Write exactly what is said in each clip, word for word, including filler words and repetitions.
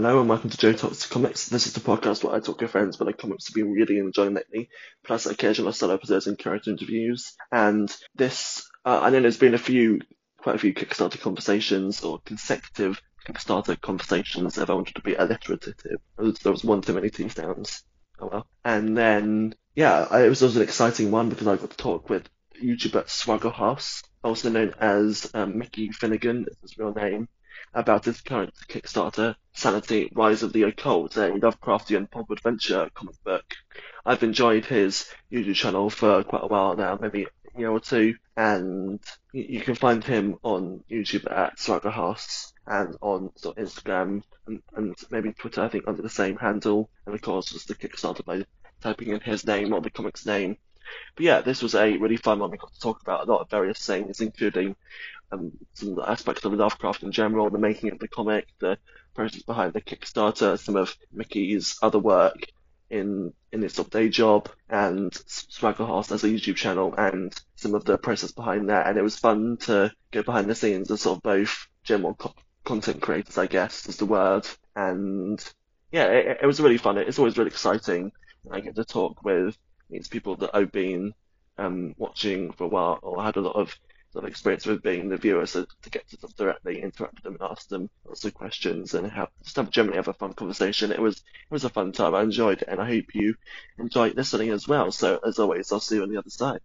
Hello and welcome to Joe Talks Comics. This is the podcast where I talk to friends about the comics I've been reading and enjoying lately, plus occasional solo episodes and character interviews. And this, uh, I know there's been a few, quite a few Kickstarter conversations or consecutive Kickstarter conversations if I wanted to be alliterative. There was one too many T sounds. Oh well. And then, yeah, I, it was also an exciting one because I got to talk with YouTuber Swaggle House, also known as um, Mickey Finnegan, is his real name, about his current Kickstarter, Sanity, Rise of the Occult, a Lovecraftian pulp adventure comic book. I've enjoyed his YouTube channel for quite a while now, maybe a year or two, and you, you can find him on YouTube at Swagger House and on sort of Instagram and, and maybe Twitter, I think, under the same handle, and of course just the Kickstarter by typing in his name or the comic's name. But yeah, this was a really fun one. We got to talk about a lot of various things, including um, some aspects of Lovecraft in general, the making of the comic, the process behind the Kickstarter, some of Mickey's other work in in his sort of day job, and Swaggle House as a YouTube channel, and some of the process behind that. And it was fun to go behind the scenes of sort of both general co- content creators, I guess, is the word. And yeah, it, it was really fun. It's always really exciting. I get to talk with these people that I've been um, watching for a while, or had a lot of sort of experience with being the viewer, so to get to sort of directly interact with them and ask them lots of questions and have just have generally have a fun conversation. It was it was a fun time. I enjoyed it, and I hope you enjoyed listening as well. So as always, I'll see you on the other side.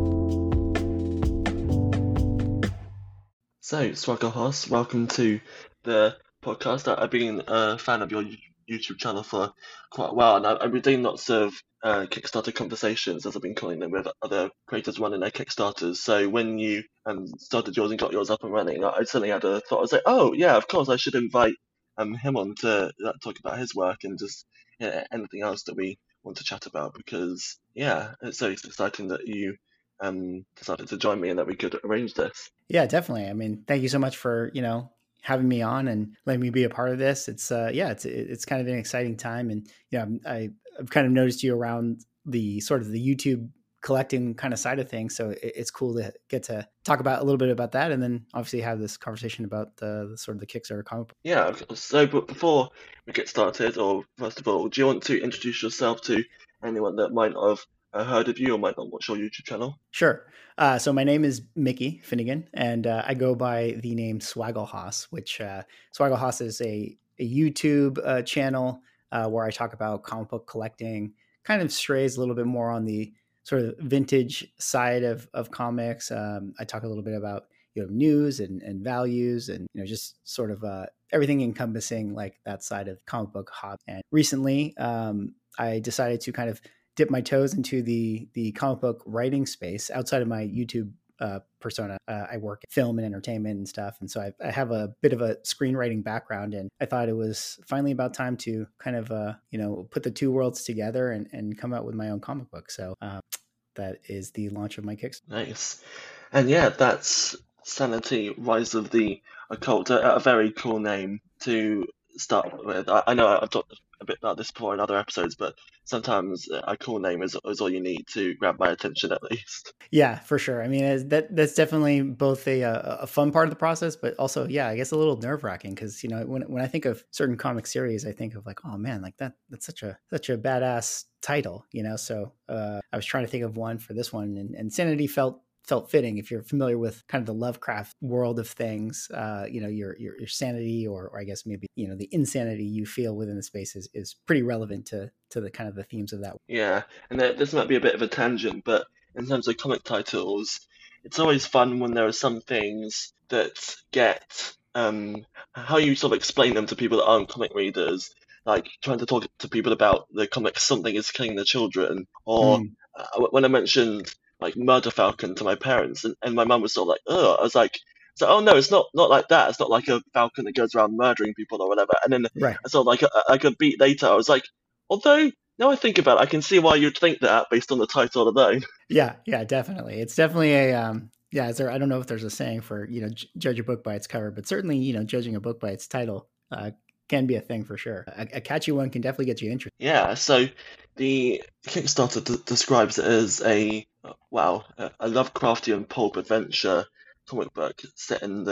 So Swaggle House, welcome to the podcast. I've been a fan of your YouTube channel for quite a while, and I've been doing lots of uh, Kickstarter conversations, as I've been calling them, with other creators running their Kickstarters. So when you um, started yours and got yours up and running, I suddenly had a thought. I was like, oh yeah, of course, I should invite um, him on to uh, talk about his work and just yeah, anything else that we want to chat about, because yeah, it's so exciting that you um, decided to join me and that we could arrange this. Yeah, definitely. I mean, thank you so much for, you know, having me on and letting me be a part of this. It's uh yeah, it's it's kind of an exciting time, and you know, I I've kind of noticed you around the sort of the YouTube collecting kind of side of things, so it, it's cool to get to talk about a little bit about that, and then obviously have this conversation about the, the sort of the Kickstarter comic book. Yeah, so but before we get started, or first of all, do you want to introduce yourself to anyone that might not have uh, heard of you or might not watch your YouTube channel? Sure. Uh, so my name is Mickey Finnegan, and uh, I go by the name Swaggle House, which uh, Swaggle House is a, a YouTube uh, channel uh, where I talk about comic book collecting, kind of strays a little bit more on the sort of vintage side of, of comics. Um, I talk a little bit about, you know, news and, and values, and, you know, just sort of uh, everything encompassing like that side of comic book hobby. And recently um, I decided to kind of dip my toes into the the comic book writing space outside of my YouTube uh, persona. Uh, I work in film and entertainment and stuff, and so I, I have a bit of a screenwriting background, and I thought it was finally about time to kind of uh, you know, put the two worlds together and, and come out with my own comic book. So um, that is the launch of my Kickstarter. Nice. And yeah, that's Sanity, Rise of the Occult, a, a very cool name to start with. I, I know I've talked a bit about this before in other episodes, but sometimes a cool name is, is all you need to grab my attention, at least. Yeah, for sure. I mean, that that's definitely both a a fun part of the process, but also, yeah, I guess a little nerve wracking, because, you know, when when I think of certain comic series, I think of like, oh man, like that that's such a such a badass title, you know. So uh, I was trying to think of one for this one, and, and Sanity felt felt fitting. If you're familiar with kind of the Lovecraft world of things, uh, you know, your, your, your sanity, or, or I guess maybe, you know, the insanity you feel within the space is, is pretty relevant to, to the kind of the themes of that. Yeah, and this might be a bit of a tangent, but in terms of comic titles, it's always fun when there are some things that get, um, how you sort of explain them to people that aren't comic readers, like trying to talk to people about the comic Something is Killing the Children, or mm. uh, when I mentioned like Murder Falcon to my parents, and, and my mum was sort of like, oh, I was like, so, oh no, it's not not like that. It's not like a falcon that goes around murdering people or whatever. And then right. I saw like a, like a beat later, I was like, although now I think about it, I can see why you'd think that based on the title alone. Yeah, yeah, definitely. It's definitely a um, yeah. Is there? I don't know if there's a saying for, you know, j- judge a book by its cover, but certainly, you know, judging a book by its title uh, can be a thing for sure. A, a catchy one can definitely get you interested. Yeah. So the Kickstarter d- describes it as a wow, a Lovecraftian pulp adventure comic book set in the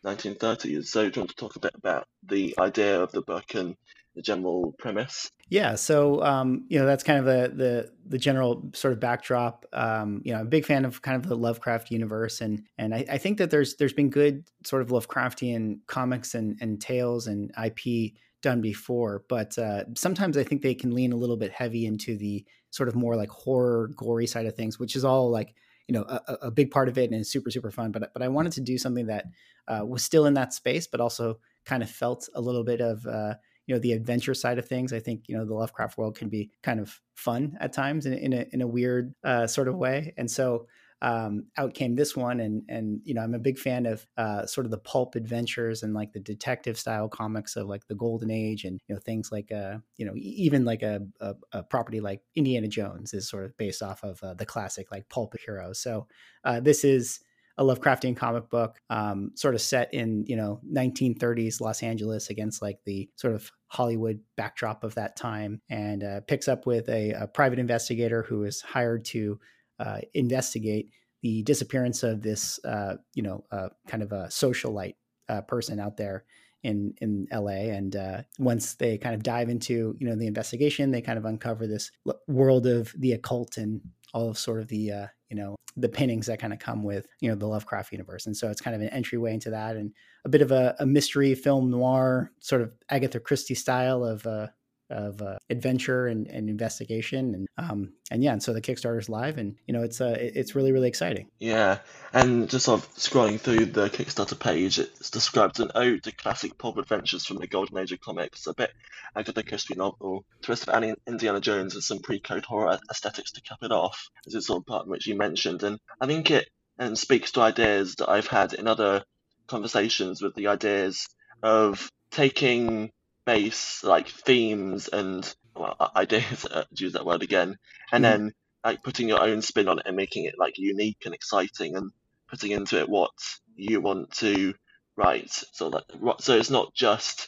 nineteen thirties. So do you want to talk a bit about the idea of the book and the general premise? Yeah, so um, you know that's kind of the the the general sort of backdrop. Um, you know, I'm a big fan of kind of the Lovecraft universe, and and I, I think that there's there's been good sort of Lovecraftian comics and and tales and I P done before, but uh, sometimes I think they can lean a little bit heavy into the sort of more like horror, gory side of things, which is all like you know a, a big part of it and is super super fun. But but I wanted to do something that uh, was still in that space, but also kind of felt a little bit of uh, you know the adventure side of things. I think you know the Lovecraft world can be kind of fun at times in, in a in a weird uh, sort of way, and so um, out came this one, and and you know I'm a big fan of uh, sort of the pulp adventures and like the detective style comics of like the Golden Age, and you know things like uh you know even like a, a, a property like Indiana Jones is sort of based off of uh, the classic like pulp heroes. So uh, this is a Lovecraftian comic book, um, sort of set in you know nineteen thirties Los Angeles against like the sort of Hollywood backdrop of that time, and uh, picks up with a, a private investigator who is hired to uh, investigate the disappearance of this uh, you know uh, kind of a socialite uh, person out there in in L A. And uh, once they kind of dive into you know the investigation, they kind of uncover this world of the occult and all of sort of the uh, you know the pinnings that kind of come with you know the Lovecraft universe. And so it's kind of an entryway into that, and a bit of a, a mystery film noir sort of Agatha Christie style of uh, of uh, adventure and, and investigation, and um, and yeah, and so the Kickstarter's live, and you know it's uh, it's really really exciting. Yeah, and just sort of scrolling through the Kickstarter page, it's described an ode to classic pulp adventures from the golden age of comics, a bit Agatha Christie novel, twist of Annie Indiana Jones and some pre-code horror aesthetics to cap it off, as it's sort of part which you mentioned. And I think it and speaks to ideas that I've had in other conversations with the ideas of taking base like themes and well, ideas, uh, to use that word again, and Mhm. then like putting your own spin on it and making it like unique and exciting and putting into it what you want to write. So that so it's not just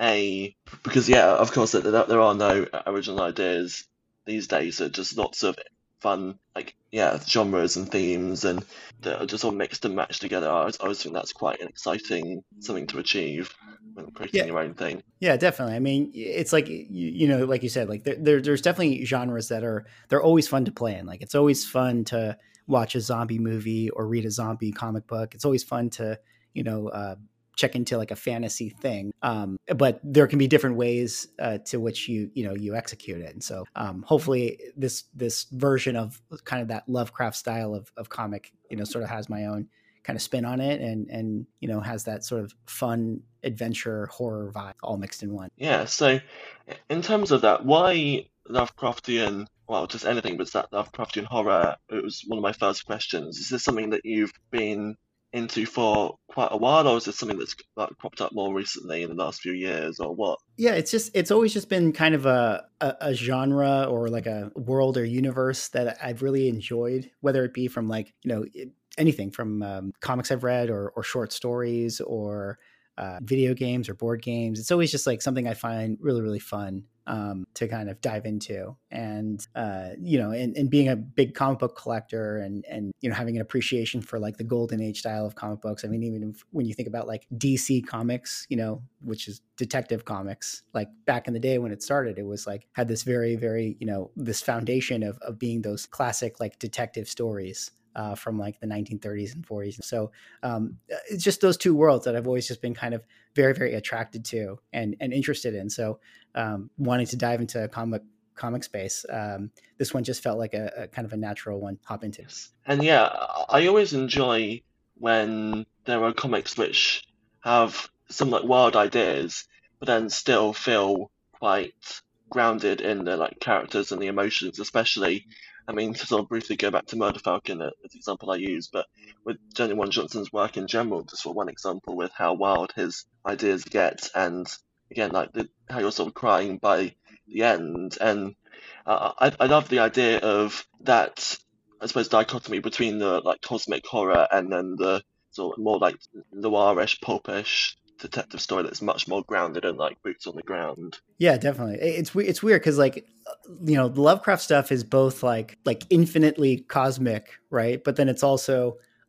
a because yeah, of course there, there are no original ideas these days. So just lots of fun like yeah genres and themes and that are just all mixed and matched together. I always, I always think that's quite an exciting something to achieve when creating Yeah. your own thing. Yeah, definitely. I mean, it's like you, you know, like you said, like there, there, there's definitely genres that are they're always fun to play in. Like it's always fun to watch a zombie movie or read a zombie comic book. It's always fun to you know uh, check into like a fantasy thing. Um, but there can be different ways uh, to which you you know you execute it. And so um, hopefully this this version of kind of that Lovecraft style of of comic, you know, sort of has my own kind of spin on it, and and you know has that sort of fun adventure horror vibe all mixed in one. Yeah, so in terms of that, why Lovecraftian, well, just anything but that Lovecraftian horror? It was one of my first questions. Is this something that you've been into for quite a while, or is this something that's like cropped up more recently in the last few years, or what? Yeah, it's just it's always just been kind of a, a a genre or like a world or universe that I've really enjoyed, whether it be from like you know it, anything from um, comics I've read or or short stories or uh, video games or board games. It's always just like something I find really really fun um, to kind of dive into. And uh, you know, and, and being a big comic book collector and and you know having an appreciation for like the golden age style of comic books. I mean, even if, when you think about like D C Comics, you know, which is detective comics, like back in the day when it started, it was like had this very very you know this foundation of of being those classic like detective stories. Uh, from like the nineteen thirties and forties. So um, it's just those two worlds that I've always just been kind of very, very attracted to and, and interested in. So um, wanting to dive into a comic comic space, um, this one just felt like a, a kind of a natural one to hop into. And yeah, I always enjoy when there are comics which have some like wild ideas, but then still feel quite grounded in the like characters and the emotions, especially. I mean, to sort of briefly go back to Murder Falcon as the example I use, but with Jenny Wan Johnson's work in general, just for one example, with how wild his ideas get, and again, like the, how you're sort of crying by the end, and uh, I I love the idea of that. I suppose dichotomy between the like cosmic horror and then the sort of more like noirish, pulpish detective story that's much more grounded and like boots on the ground. Yeah, definitely. It's it's weird because like you know the Lovecraft stuff is both like like infinitely cosmic, right? But then it's also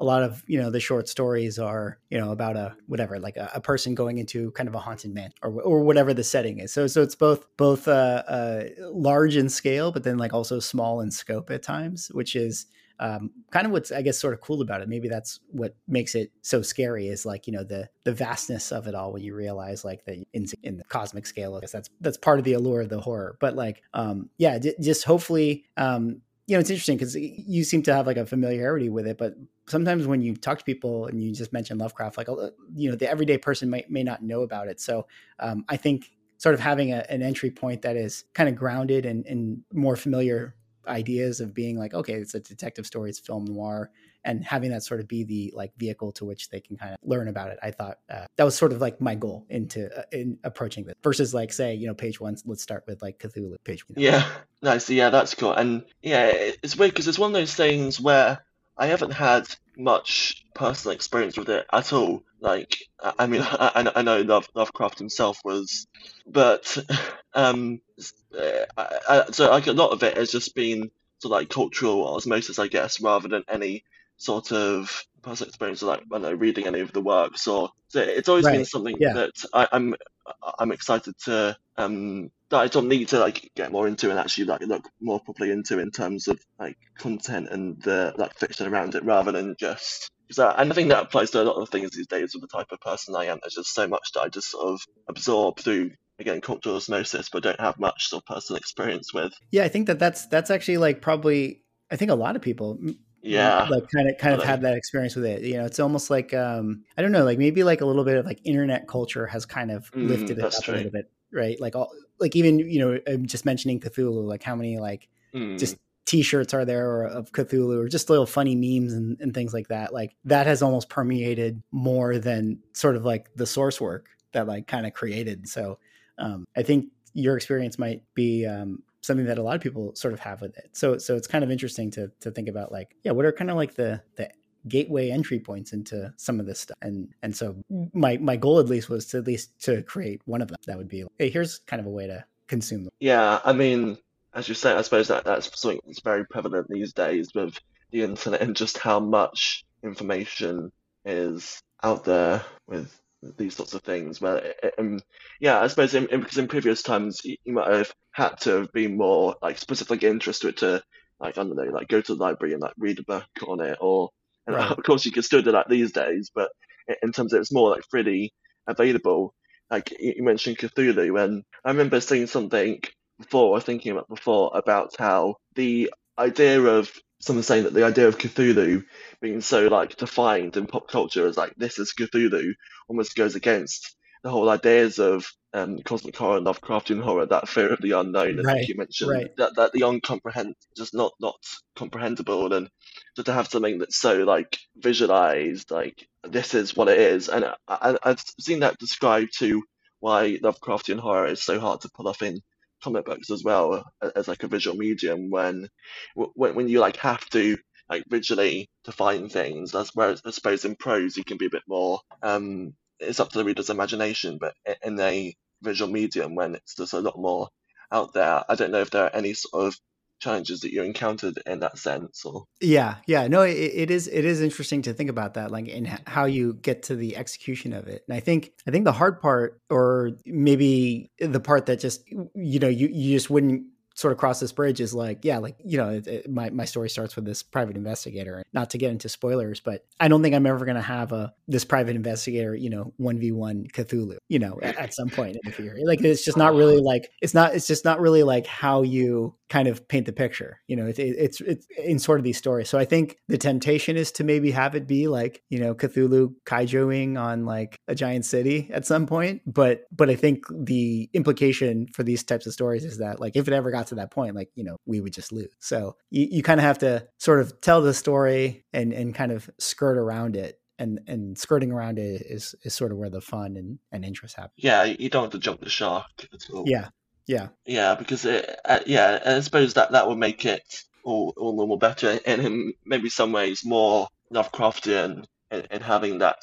a lot of, you know, the short stories are, you know, about a whatever, like a, a person going into kind of a haunted mansion or or whatever the setting is. So so it's both both uh, uh, large in scale, but then like also small in scope at times, which is um, kind of what's, I guess, sort of cool about it. Maybe that's what makes it so scary, is like, you know, the the vastness of it all, when you realize like that in, in the cosmic scale. I guess that's that's part of the allure of the horror. But like, um, yeah, d- just hopefully, um, you know, it's interesting because you seem to have like a familiarity with it, but sometimes when you talk to people and you just mention Lovecraft, like, you know, the everyday person may, may not know about it. So um, I think sort of having a, an entry point that is kind of grounded in, in more familiar ideas of being like, okay, it's a detective story, it's film noir, and having that sort of be the like vehicle to which they can kind of learn about it. I thought uh, that was sort of like my goal into uh, in approaching this, versus like, say, you know, page one, let's start with like Cthulhu page one. Yeah, nice. Yeah, that's cool. And yeah, it- it's weird because it's one of those things where I haven't had much personal experience with it at all. Like, I I mean, I, I I know Love, Lovecraft himself was, but um, uh, I, I, so like a lot of it has just been sort of like cultural osmosis, I guess, rather than any sort of personal experience, of like, I don't know, reading any of the works. Or so it's always been Right. something Yeah. that I, I'm I'm excited to um that I don't need to like get more into and actually like look more properly into in terms of like content and the like fiction around it, rather than just because I, and I think that applies to a lot of things these days with the type of person I am. There's just so much that I just sort of absorb through, again, cultural osmosis, but don't have much sort of personal experience with. Yeah, I think that that's that's actually like probably, I think a lot of people mm, Yeah, like kind of kind of totally. had that experience with it. You know, it's almost like um I don't know, like maybe like a little bit of like internet culture has kind of Mm, lifted it that's up a true. little bit, right? Like all like even, you know, I'm just mentioning Cthulhu, like how many like Mm, just t-shirts are there or of Cthulhu, or just little funny memes and, and things like that. Like that has almost permeated more than sort of like the source work that like kind of created. So um I think your experience might be um something that a lot of people sort of have with it. So so it's kind of interesting to to think about like, yeah, what are kind of like the the gateway entry points into some of this stuff. And and so my my goal at least was to at least to create one of them that would be, hey, here's kind of a way to consume them. yeah, I mean, as you say, I suppose that that's something that's very prevalent these days with the internet and just how much information is out there with these sorts of things. Where, um, yeah, I suppose in, in, because in previous times you, you might have had to have been more like specifically interested to, like, I don't know, like go to the library and like read a book on it, or and Right. of course you can still do that these days, but in in terms of it's more like freely available. Like you you mentioned Cthulhu, and I remember seeing something before, or thinking about before, about how the idea of someone saying that the idea of Cthulhu being so like defined in pop culture as like this is Cthulhu almost goes against the whole ideas of um, cosmic horror and Lovecraftian horror, that fear of the unknown, and like Right. you mentioned, Right. that that the uncomprehend just not not comprehensible, and so to have something that's so like visualized, like this is what it is, and I, I, I've seen that described to why Lovecraftian horror is so hard to pull off in comic books as well as like a visual medium when when when you like have to like visually define things. That's where I suppose in prose you can be a bit more um it's up to the reader's imagination, but in a visual medium when it's just a lot more out there, I don't know if there are any sort of challenges that you encountered in that sense or Yeah, yeah, no, it, it is it is interesting to think about that, like in h- how you get to the execution of it. And I think I think the hard part, or maybe the part that just, you know, you you just wouldn't sort of cross this bridge, is like, yeah, like, you know, it, it, my my story starts with this private investigator. Not to get into spoilers, but I don't think I'm ever going to have a this private investigator, you know, one v one Cthulhu, you know, at, at some point in the future. Like it's just not really like it's not it's just not really like how you kind of paint the picture, you know. It, it, it's it's in sort of these stories. So I think the temptation is to maybe have it be like, you know, Cthulhu kaijuing on like a giant city at some point. But but I think the implication for these types of stories is that like if it ever got to that point, like, you know, we would just lose. So you, you kind of have to sort of tell the story and and kind of skirt around it. And and skirting around it is is sort of where the fun and, and interest happen. yeah, you don't have to jump the shark at all. Yeah. Yeah. Yeah, because it, uh, yeah, and I suppose that that would make it all all the more better, and in maybe some ways more Lovecraftian in, in having that sort of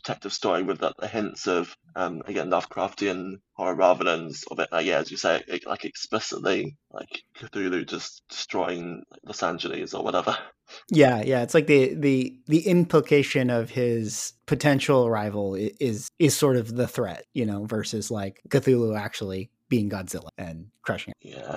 detective story with the, the hints of um again Lovecraftian horror rather than sort of it, uh, yeah, as you say, it, like explicitly like Cthulhu just destroying Los Angeles or whatever. Yeah, yeah, it's like the the the implication of his potential rival i- is is sort of the threat, you know, versus like Cthulhu actually being Godzilla and crushing it. Yeah.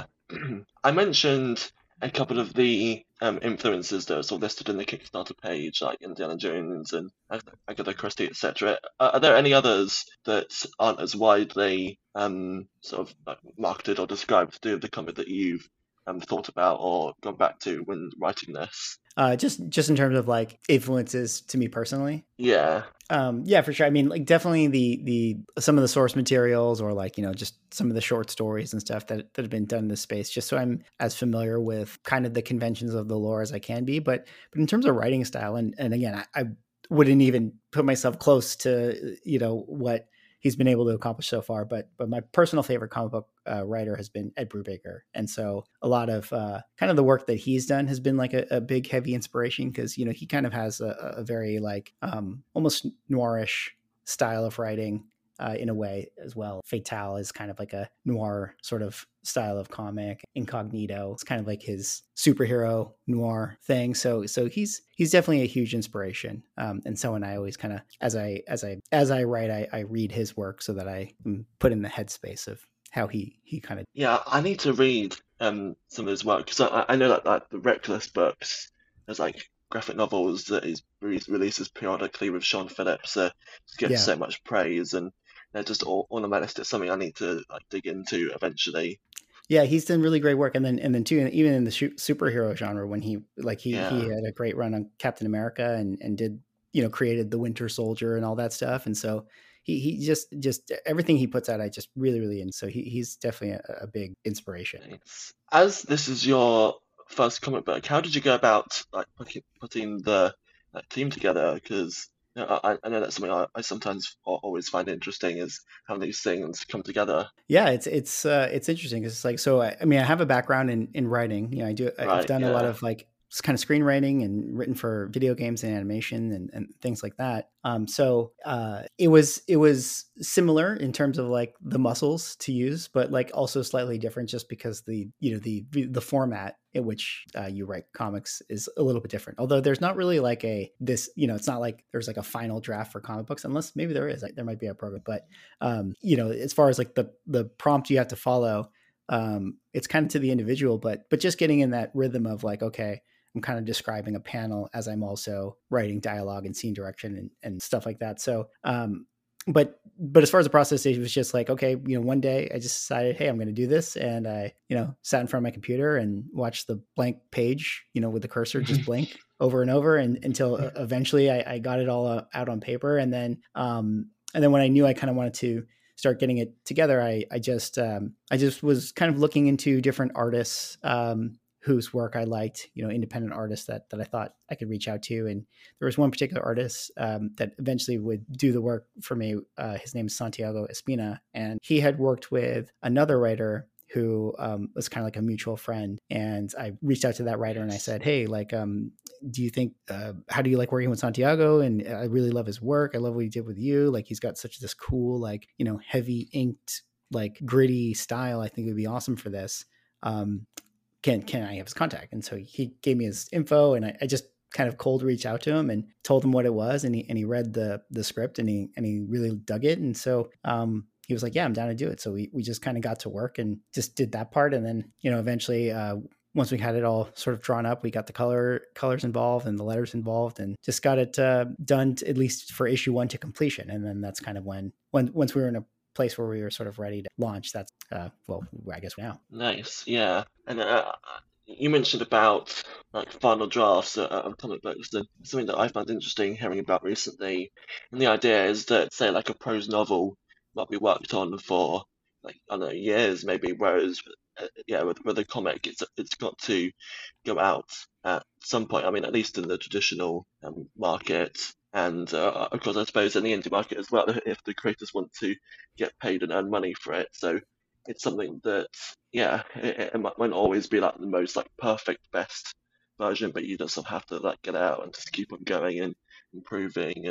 I mentioned a couple of the um, influences that are sort of listed in the Kickstarter page, like Indiana Jones and Ag- Agatha Christie, et cetera. Are, are there any others that aren't as widely um, sort of like, marketed or described to do with the comic that you've um, thought about or gone back to when writing this? Uh, just just in terms of like influences to me personally. Yeah, Um, yeah, for sure. I mean, like definitely the the some of the source materials or like, you know, just some of the short stories and stuff that that have been done in this space, just so I'm as familiar with kind of the conventions of the lore as I can be. But but in terms of writing style, and and again, I, I wouldn't even put myself close to, you know, what he's been able to accomplish so far. But but my personal favorite comic book uh, writer has been Ed Brubaker, and so a lot of uh, kind of the work that he's done has been like a, a big heavy inspiration because, you know, he kind of has a, a very like um, almost noirish style of writing. Uh, in a way as well. Fatale is kind of like a noir sort of style of comic. Incognito, it's kind of like his superhero noir thing. So so he's he's definitely a huge inspiration. Um, and so and I always kind of as I as I as I write, I, I read his work so that I am put in the headspace of how he he kind of. yeah. I need to read um some of his work because I, I know that like the Reckless books, there's like graphic novels that he re- releases periodically with Sean Phillips, uh, just get Yeah. so much praise, and they're just all on the my list. It's something I need to like dig into eventually. Yeah, he's done really great work, and then and then too, even in the su- superhero genre, when he like he he Yeah, had a great run on Captain America and and did, you know, created the Winter Soldier and all that stuff, and so he he just just everything he puts out, I just really really and so he he's definitely a, a big inspiration. thanks. As this is your first comic book, how did you go about like putting putting the like, team together? Because you know, I, I know that's something I, I sometimes al- always find interesting is how these things come together. Yeah, it's it's uh, it's interesting 'cause it's like so. I, I mean, I have a background in in writing. You know, I do. I've Right, done a lot yeah. of like kind of screenwriting and written for video games and animation and, and things like that. Um, so uh, it was it was similar in terms of like the muscles to use, but like also slightly different just because the you know the the format in which uh, you write comics is a little bit different. Although there's not really like a this you know it's not like there's like a final draft for comic books unless maybe there is. Like, there might be a program, but um, you know, as far as like the the prompt you have to follow, um, it's kind of to the individual, but but just getting in that rhythm of like, okay, I'm kind of describing a panel as I'm also writing dialogue and scene direction and, and stuff like that. So, um, but but as far as the process, it was just like, okay, you know, one day I just decided, hey, I'm going to do this, and I, you know, sat in front of my computer and watched the blank page, you know, with the cursor just blink over and over, and until uh, eventually I, I got it all uh, out on paper, and then um, and then when I knew I kind of wanted to start getting it together, I I just um, I just was kind of looking into different artists um, whose work I liked, you know, independent artists that that I thought I could reach out to. And there was one particular artist um, that eventually would do the work for me. Uh, his name is Santiago Espina, and he had worked with another writer who um, was kind of like a mutual friend. And I reached out to that writer and I Yes. said, hey, like, um, do you think, uh, how do you like working with Santiago? And I really love his work. I love what he did with you. Like, he's got such this cool, like, you know, heavy inked, like gritty style. I think it would be awesome for this. Um, can, can I have his contact? And so he gave me his info, and I, I just kind of cold reached out to him and told him what it was. And he, and he read the, the script, and he, and he really dug it. And so, um, he was like, yeah, I'm down to do it. So we, we just kind of got to work and just did that part. And then, you know, eventually, uh, once we had it all sort of drawn up, we got the color colors involved and the letters involved, and just got it uh, done to, at least for issue one to completion. And then that's kind of when, when once we were in a place where we were sort of ready to launch, that's uh, well, I guess now. Nice, yeah. And uh, you mentioned about like final drafts uh, of comic books, and something that I found interesting hearing about recently. And the idea is that, say, like a prose novel might be worked on for like I don't know years, maybe, whereas uh, yeah, with with a comic, it's it's got to go out at some point. I mean, at least in the traditional um, market. And uh, of course, I suppose in the indie market as well, if the creators want to get paid and earn money for it. So it's something that, yeah, it, it might, might not always be like the most like perfect best version, but you just sort of have to like get out and just keep on going and improving and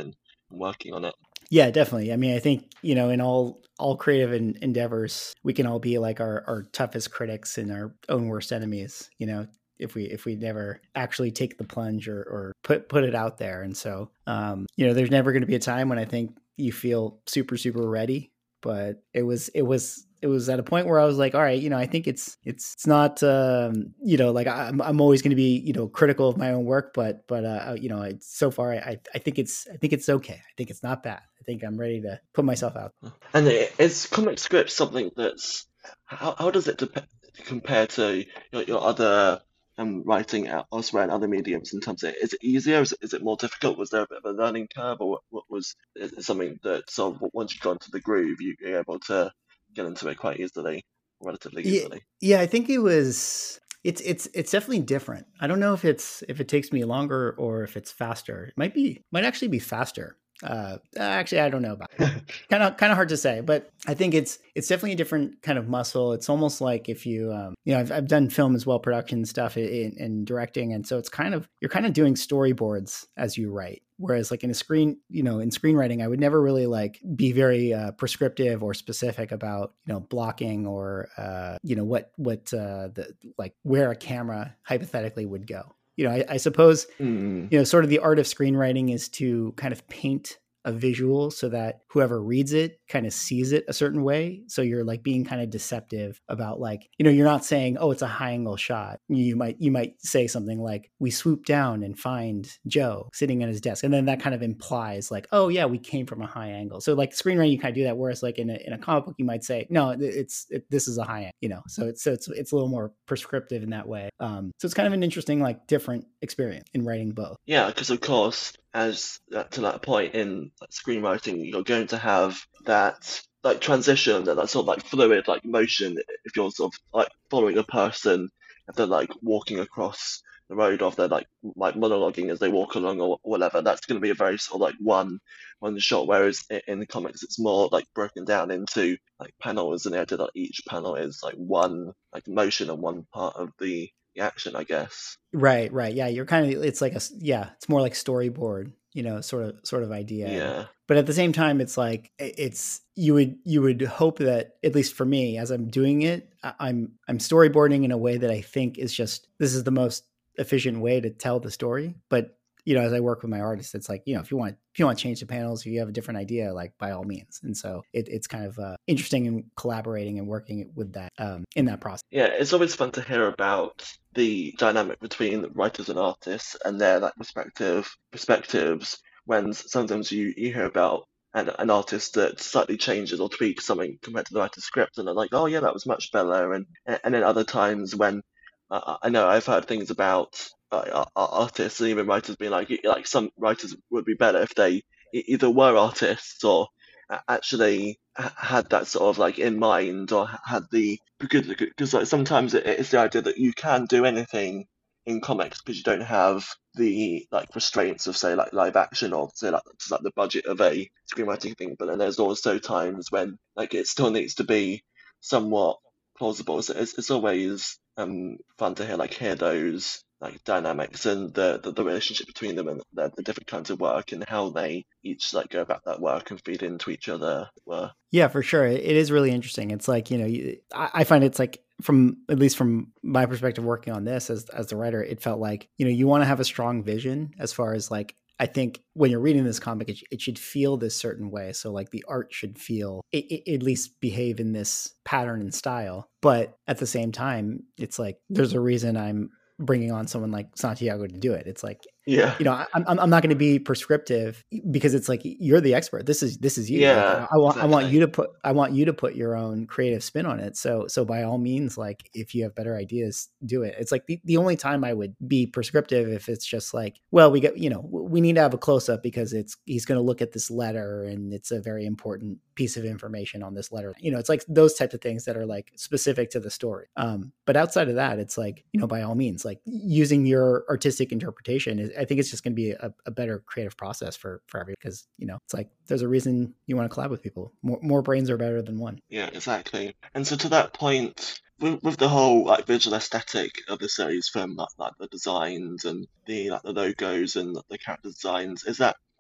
working on it. Yeah, definitely. I mean, I think, you know, in all all creative en- endeavors, we can all be like our, our toughest critics and our own worst enemies, you know, if we if we never actually take the plunge or, or put put it out there. And so, um, you know, there's never going to be a time when I think you feel super, super ready. But it was it was it was at a point where I was like, all right, you know, I think it's it's it's not, um, you know, like I'm I'm always going to be, you know, critical of my own work, but but uh, you know, I, so far I I think it's I think it's okay. I think it's not bad. I think I'm ready to put myself out. And it, is comic script something that's how how does it dep compare to your, your other um writing out elsewhere in other mediums in terms of is it easier? Is it, is it more difficult? Was there a bit of a learning curve, or what, what was is it something that sort of once you got into the groove, you, you're able to get into it quite easily, relatively Yeah, easily? yeah, I think it was. It's it's it's definitely different. I don't know if it's if it takes me longer or if it's faster. It might be might actually be faster. Uh, actually, I don't know about it. Kind of kind of hard to say, but I think it's it's definitely a different kind of muscle. It's almost like if you um, you know I've I've done film as well, production stuff in, in directing, and so it's kind of you're kind of doing storyboards as you write. Whereas like in a screen, you know, in screenwriting, I would never really like be very uh, prescriptive or specific about, you know, blocking or, uh, you know, what, what uh, the, like where a camera hypothetically would go. You know, I, I suppose, Mm. you know, sort of the art of screenwriting is to kind of paint a visual so that whoever reads it kind of sees it a certain way. So you're like being kind of deceptive about like, you know, you're not saying, oh, it's a high angle shot. You might, you might say something like, we swoop down and find Joe sitting at his desk. And then that kind of implies like, oh yeah, we came from a high angle. So like screenwriting, you kind of do that. Whereas like in a, in a comic book, you might say, no, it's, it, this is a high angle, you know? So it's, so it's, it's a little more prescriptive in that way. Um, so it's kind of an interesting, like different experience in writing both. Yeah, because of course, as that, to that point in like, screenwriting, you're going to have that like transition, that, that sort of like fluid like motion. If you're sort of like following a person, if they're like walking across the road, or if they're like like monologuing as they walk along or whatever, that's going to be a very sort of like one one shot. Whereas in, in the comics, it's more like broken down into like panels, and the idea that each panel is like one like motion and one part of the the action, I guess. Right, right. Yeah, you're kind of it's like a yeah, it's more like storyboard, you know, sort of sort of idea. And, Yeah. but at the same time it's like it's you would you would hope that at least for me as I'm doing it, I'm I'm storyboarding in a way that I think is just this is the most efficient way to tell the story. But you know, as I work with my artists, it's like, you know, if you want, if you want to change the panels, if you have a different idea, like by all means. And so it, it's kind of uh, interesting in collaborating and working with that um, in that process. Yeah, it's always fun to hear about the dynamic between writers and artists and their like respective perspectives. When sometimes you, you hear about an, an artist that slightly changes or tweaks something compared to the writer's script, and they're like, "Oh yeah, that was much better." And and then other times when uh, I know I've heard things about uh, artists and even writers being like, like some writers would be better if they either were artists or actually had that sort of like in mind, or had the because because like sometimes it's the idea that you can do anything in comics because you don't have the like restraints of say like live action, or say like just like the budget of a screenwriting thing. But then there's also times when like it still needs to be somewhat plausible. So it's it's always um fun to hear like hear those like dynamics and the, the, the relationship between them, and the, the different kinds of work and how they each like go about that work and feed into each other. Were yeah, for sure, it is really interesting. It's like, you know, you, I, I find it's like from at least from my perspective working on this as as the writer, it felt like, you know, you want to have a strong vision as far as like I think when you're reading this comic, it, it should feel this certain way. So like the art should feel, it, it, at least behave in this pattern and style. But at the same time, it's like, there's a reason I'm bringing on someone like Santiago to do it. It's like, yeah, you know, I, I'm I'm not going to be prescriptive because it's like you're the expert. This is this is you. yeah, Like, I want exactly. I want you to put I want you to put your own creative spin on it. So so by all means, like if you have better ideas, do it. It's like the, the only time I would be prescriptive if it's just like, well, we get you know we need to have a close up because it's he's going to look at this letter and it's a very important piece of information on this letter. You know, it's like those types of things that are like specific to the story. Um, but outside of that, it's like, you know, by all means, like using your artistic interpretation is, I think it's just going to be a, a better creative process for, for everyone. Because, you know, it's like, there's a reason you want to collab with people. More, more brains are better than one. Yeah, exactly. And so to that point, with, with the whole like visual aesthetic of the series, from like, like the designs and the like the logos and the character designs, is that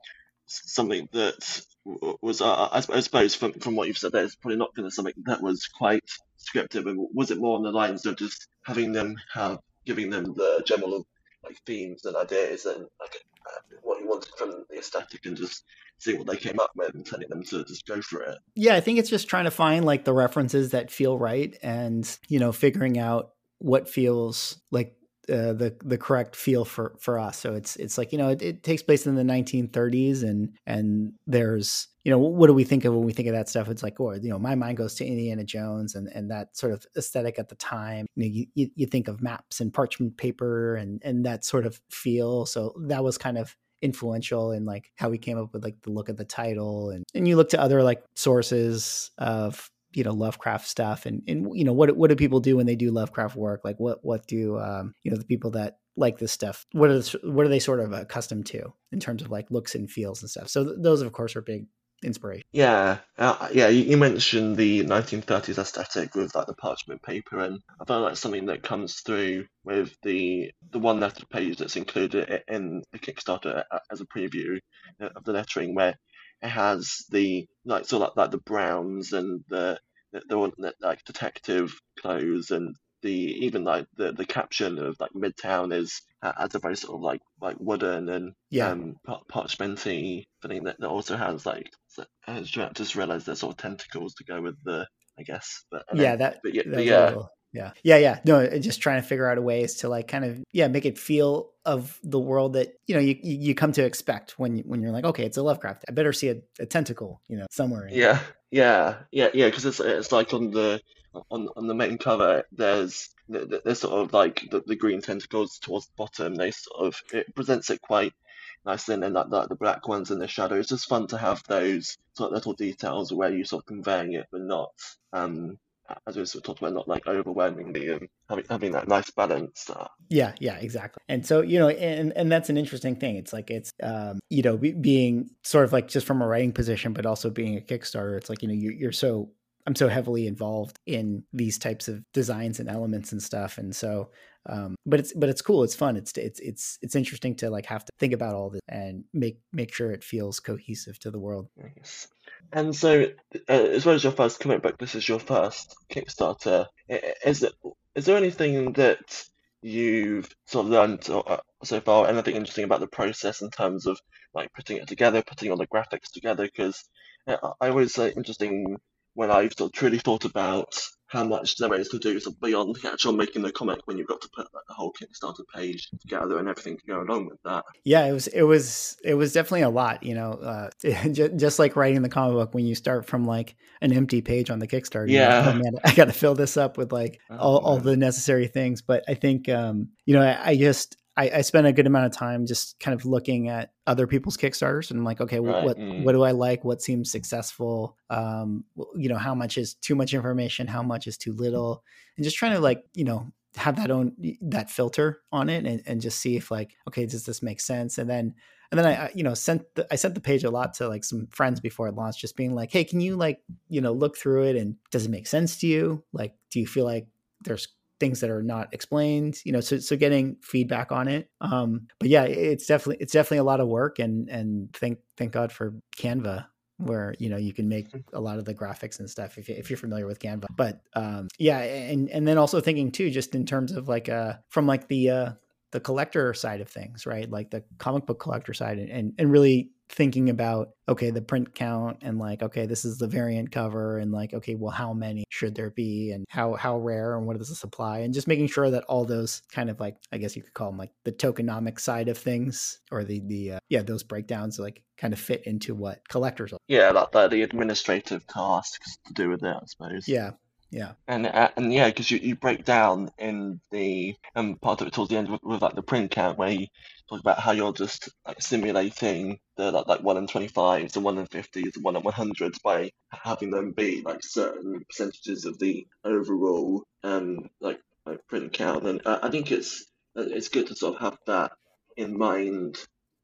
something that w- was, uh, I, I suppose, from from what you've said there, it's probably not going to something that was quite scripted. And was it more on the lines of just having them have, giving them the general like themes and ideas and like uh, what you wanted from the aesthetic, and just seeing what they came up with and telling them to just go for it? Yeah, I think it's just trying to find like the references that feel right, and you know, figuring out what feels like uh, the the correct feel for for us. So it's it's like, you know, it, it takes place in the nineteen thirties, and and there's, you know, what do we think of when we think of that stuff? It's like, or, you know, my mind goes to Indiana Jones and and that sort of aesthetic at the time. You know, you, you, you think of maps and parchment paper and and that sort of feel. So that was kind of influential in like how we came up with like the look of the title. and and you look to other like sources of, you know, Lovecraft stuff, and and you know, what what do people do when they do Lovecraft work? Like what what do um you know, the people that like this stuff, what are the, what are they sort of accustomed to in terms of like looks and feels and stuff? So th- those of course are big inspiration. Yeah, uh, yeah. You, you mentioned the nineteen thirties aesthetic with like the parchment paper, and I feel like something that comes through with the the one letter page that's included i- in the Kickstarter a- as a preview uh, of the lettering, where it has the like sort of like, like the browns and the the, the one that, like detective clothes, and the even like the the caption of like Midtown is uh, as a very sort of like like wooden and Yeah. um par- parchmenty thing that, that also has like so- I just just realized there's sort of tentacles to go with the, I guess, but and then Yeah, that but yeah that but was a yeah little, yeah. Yeah, yeah. No, uh, just trying to figure out a ways to like kind of, yeah, make it feel of the world that, you know, you you you come to expect when you, when you're like, okay, it's a Lovecraft. I better see a, a tentacle, you know, somewhere in here. yeah yeah yeah yeah because it's it's like on the on on the main cover there's th- th- there's sort of like the, the green tentacles towards the bottom. They sort of, it presents it quite nicely, and then like the, the black ones in the shadow. It's just fun to have those sort of little details where you sort of conveying it but not um as we sort of talked about, not like overwhelmingly, and having having that nice balance. Uh, Yeah, yeah, exactly. And so, you know, and and that's an interesting thing. It's like it's um, you know, be, being sort of like just from a writing position, but also being a Kickstarter. It's like, you know, you're, you're so I'm so heavily involved in these types of designs and elements and stuff, and so. Um, but it's but it's cool. It's fun. It's it's it's it's interesting to like have to think about all this and make make sure it feels cohesive to the world. Nice. And so, uh, as well as your first comic book, this is your first Kickstarter. I- i- Is it, is there anything that you've sort of learned or, uh, so far, anything interesting about the process in terms of like putting it together, putting all the graphics together? Because I I always say interesting when I've sort of truly thought about how much there is to do sort of beyond the actual making the comic, when you've got to put like the whole Kickstarter page together and everything to go along with that. Yeah, it was it was it was definitely a lot, you know, uh, just, just like writing the comic book. When you start from like an empty page on the Kickstarter, you're like, oh Yeah. man, I got to fill this up with like Oh all, all the man. necessary things. But I think, um, you know, I, I just I, I spent a good amount of time just kind of looking at other people's Kickstarters, and I'm like, okay, Right. what what Mm. do I like? What seems successful? Um, you know, how much is too much information? How much is too little? And just trying to like, you know, have that own that filter on it, and, and just see if like, okay, does this make sense? And then and then I, you know, sent the, I sent the page a lot to like some friends before it launched, just being like, hey, can you like, you know, look through it, and does it make sense to you? Like, do you feel like there's things that are not explained? You know, so so getting feedback on it. Um, but yeah, it's definitely it's definitely a lot of work, and and thank thank God for Canva, where you know you can make a lot of the graphics and stuff if, you, if you're familiar with Canva. But um, yeah, and and then also thinking too, just in terms of like uh from like the uh, the collector side of things, right? Like the comic book collector side, and and, and really thinking about, okay, the print count, and like, okay, this is the variant cover, and like, okay, well, how many should there be, and how how rare, and what is the supply, and just making sure that all those kind of like, I guess you could call them like the tokenomic side of things, or the the uh, yeah, those breakdowns like kind of fit into what collectors are. Yeah, like the, the administrative tasks to do with it, I suppose. Yeah, yeah, And uh, and yeah, because you, you break down in the um part of it towards the end with, with like the print count, where you talk about how you're just like simulating the like, like one in twenty fives, the one in fifties, the one in one hundreds by having them be like certain percentages of the overall um like, like print count. And uh, I think it's uh, it's good to sort of have that in mind,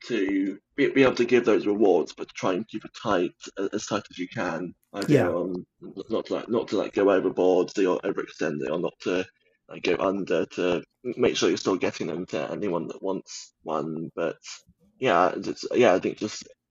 to be, be able to give those rewards, but to try and keep it tight, as tight as you can. Idea yeah. on not to like not to like go overboard, so you're overextending, or not to like go under, to make sure you're still getting them to anyone that wants one. But yeah, it's, yeah, I think just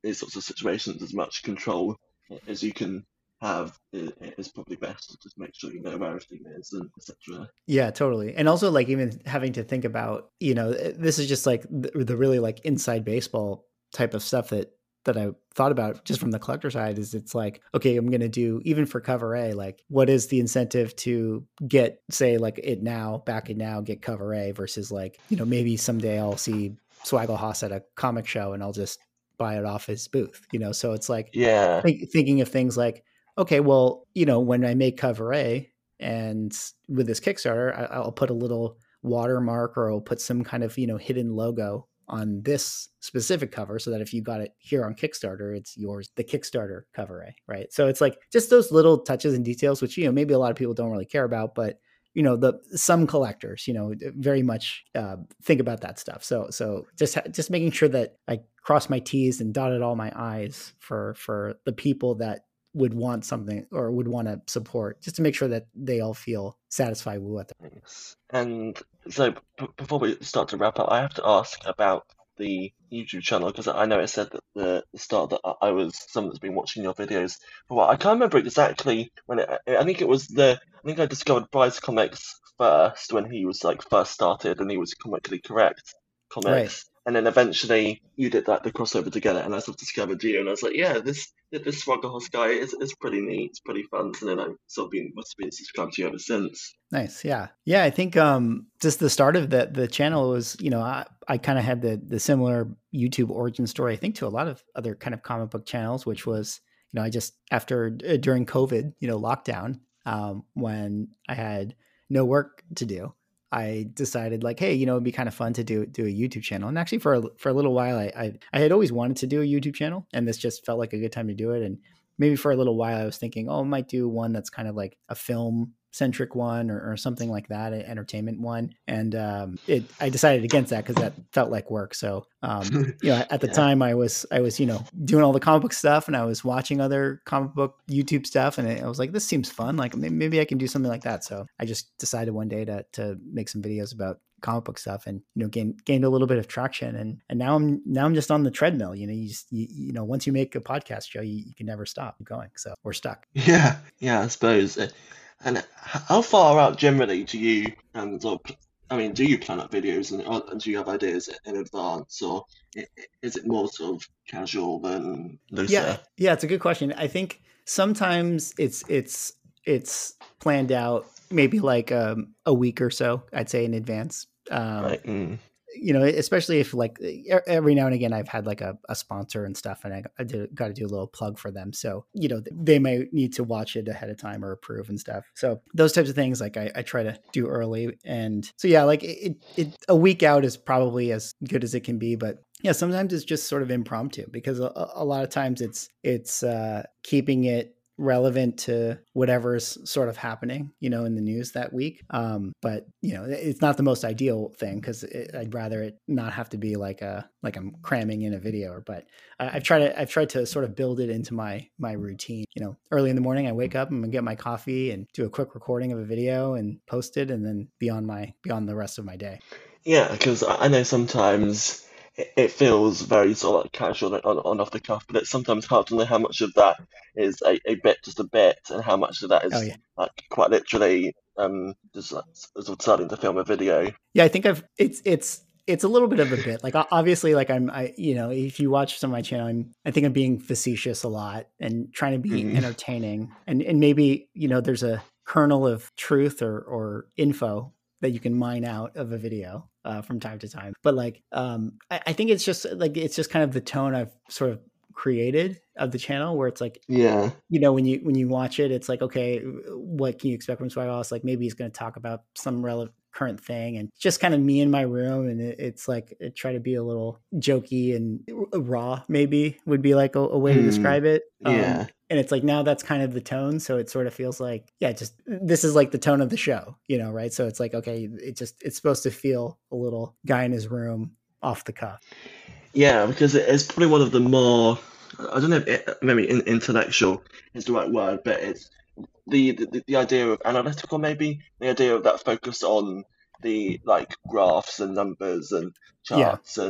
these sorts of situations, as much control as you can have is, is probably best to just make sure you know where everything is and et cetera. Yeah, totally. And also like even having to think about, you know, this is just like the, the really like inside baseball type of stuff that that I thought about just from the collector side is it's like, okay, I'm going to do even for cover A, like what is the incentive to get, say like it now, back it now, get cover A versus like, you know, maybe someday I'll see Swaggle Haas at a comic show and I'll just buy it off his booth, you know? So it's like Yeah. think, thinking of things like, okay, well, you know, when I make cover A and with this Kickstarter, I, I'll put a little watermark or I'll put some kind of, you know, hidden logo on this specific cover so that if you got it here on Kickstarter, it's yours, the Kickstarter cover A, right? So it's like just those little touches and details, which, you know, maybe a lot of people don't really care about, but you know, the some collectors, you know, very much uh, think about that stuff. So so just just making sure that I cross my T's and dotted all my I's for for the people that would want something or would want to support, just to make sure that they all feel satisfied with what they're doing. And so b- before we start to wrap up, I have to ask about the YouTube channel because I know it said at the, the start that I was someone that's been watching your videos for a while. I can't remember exactly when it, I think it was the, I think I discovered Bryce Comics first when he was like first started and he was Comically Correct Comics. Right. And then eventually you did like the crossover together, and I sort of discovered you, and I was like, yeah, this this Swaggle Haas guy is, is pretty neat, it's pretty fun. And then I've sort of been must have been subscribed to you ever since. Nice, yeah, yeah. I think um, just the start of the the channel was, you know, I, I kind of had the the similar YouTube origin story, I think, to a lot of other kind of comic book channels, which was, you know, I just after uh, during COVID, you know, lockdown, um, when I had no work to do, I decided like, hey, you know, it'd be kind of fun to do do a YouTube channel. And actually, for a, for a little while, I, I I had always wanted to do a YouTube channel, and this just felt like a good time to do it. And maybe for a little while, I was thinking, oh, I might do one that's kind of like a film centric one or, or something like that, an entertainment one. And um, it, I decided against that because that felt like work. So, um, you know, at the yeah. time I was, I was, you know, doing all the comic book stuff and I was watching other comic book YouTube stuff. And I was like, this seems fun. Like maybe I can do something like that. So I just decided one day to, to make some videos about comic book stuff and, you know, gain, gained a little bit of traction. And, and now I'm, now I'm just on the treadmill, you know, you just, you, you know, once you make a podcast show, you, you can never stop going. So we're stuck. Yeah. Yeah. I suppose. And how far out generally do you, and I mean, do you plan out videos and, and do you have ideas in advance, or is it more sort of casual than looser? Yeah, yeah, it's a good question. I think sometimes it's it's it's planned out maybe like um, a week or so, I'd say, in advance. Um, right. Mm. You know, especially if like every now and again I've had like a, a sponsor and stuff, and I, I did, got to do a little plug for them. So, you know, they may need to watch it ahead of time or approve and stuff. So those types of things, like I, I try to do early. And so, yeah, like it, it, a week out is probably as good as it can be. But yeah, sometimes it's just sort of impromptu because a, a lot of times it's, it's uh, keeping it relevant to whatever's sort of happening, you know, in the news that week. Um, but you know, it's not the most ideal thing because I'd rather it not have to be like a like I'm cramming in a video. But I, I've tried to I've tried to sort of build it into my my routine. You know, early in the morning I wake up, I'm gonna get my coffee and do a quick recording of a video and post it, and then be on my be on the rest of my day. Yeah, because I know sometimes it feels very sort of like casual on, on off the cuff, but it's sometimes hard to know how much of that is a, a bit, just a bit, and how much of that is oh, yeah. like quite literally um just like, sort of starting to film a video. Yeah, I think I've it's it's it's a little bit of a bit. Like obviously, like I'm I you know if you watch some of my channel, I'm I think I'm being facetious a lot and trying to be mm. entertaining, and and maybe you know there's a kernel of truth or or info that you can mine out of a video uh, from time to time. But like, um, I, I think it's just like, it's just kind of the tone I've sort of created of the channel where it's like, yeah, you know, when you, when you watch it, it's like, okay, what can you expect from Swaggle Haas? Like maybe he's going to talk about some relevant current thing, and just kind of me in my room. And it, it's like, it try to be a little jokey and raw, maybe would be like a, a way mm, to describe it. Yeah. Um, And it's like, now that's kind of the tone. So it sort of feels like, yeah, just, this is like the tone of the show, you know, right? So it's like, okay, it just, it's supposed to feel a little guy in his room off the cuff. Yeah, because it's probably one of the more, I don't know if it, maybe intellectual is the right word, but it's the, the, the idea of analytical, maybe the idea of that focus on the like graphs and numbers and charts yeah. and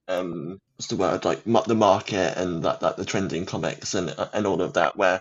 um what's the word, like ma- the market and like, like the trending comics and and all of that, where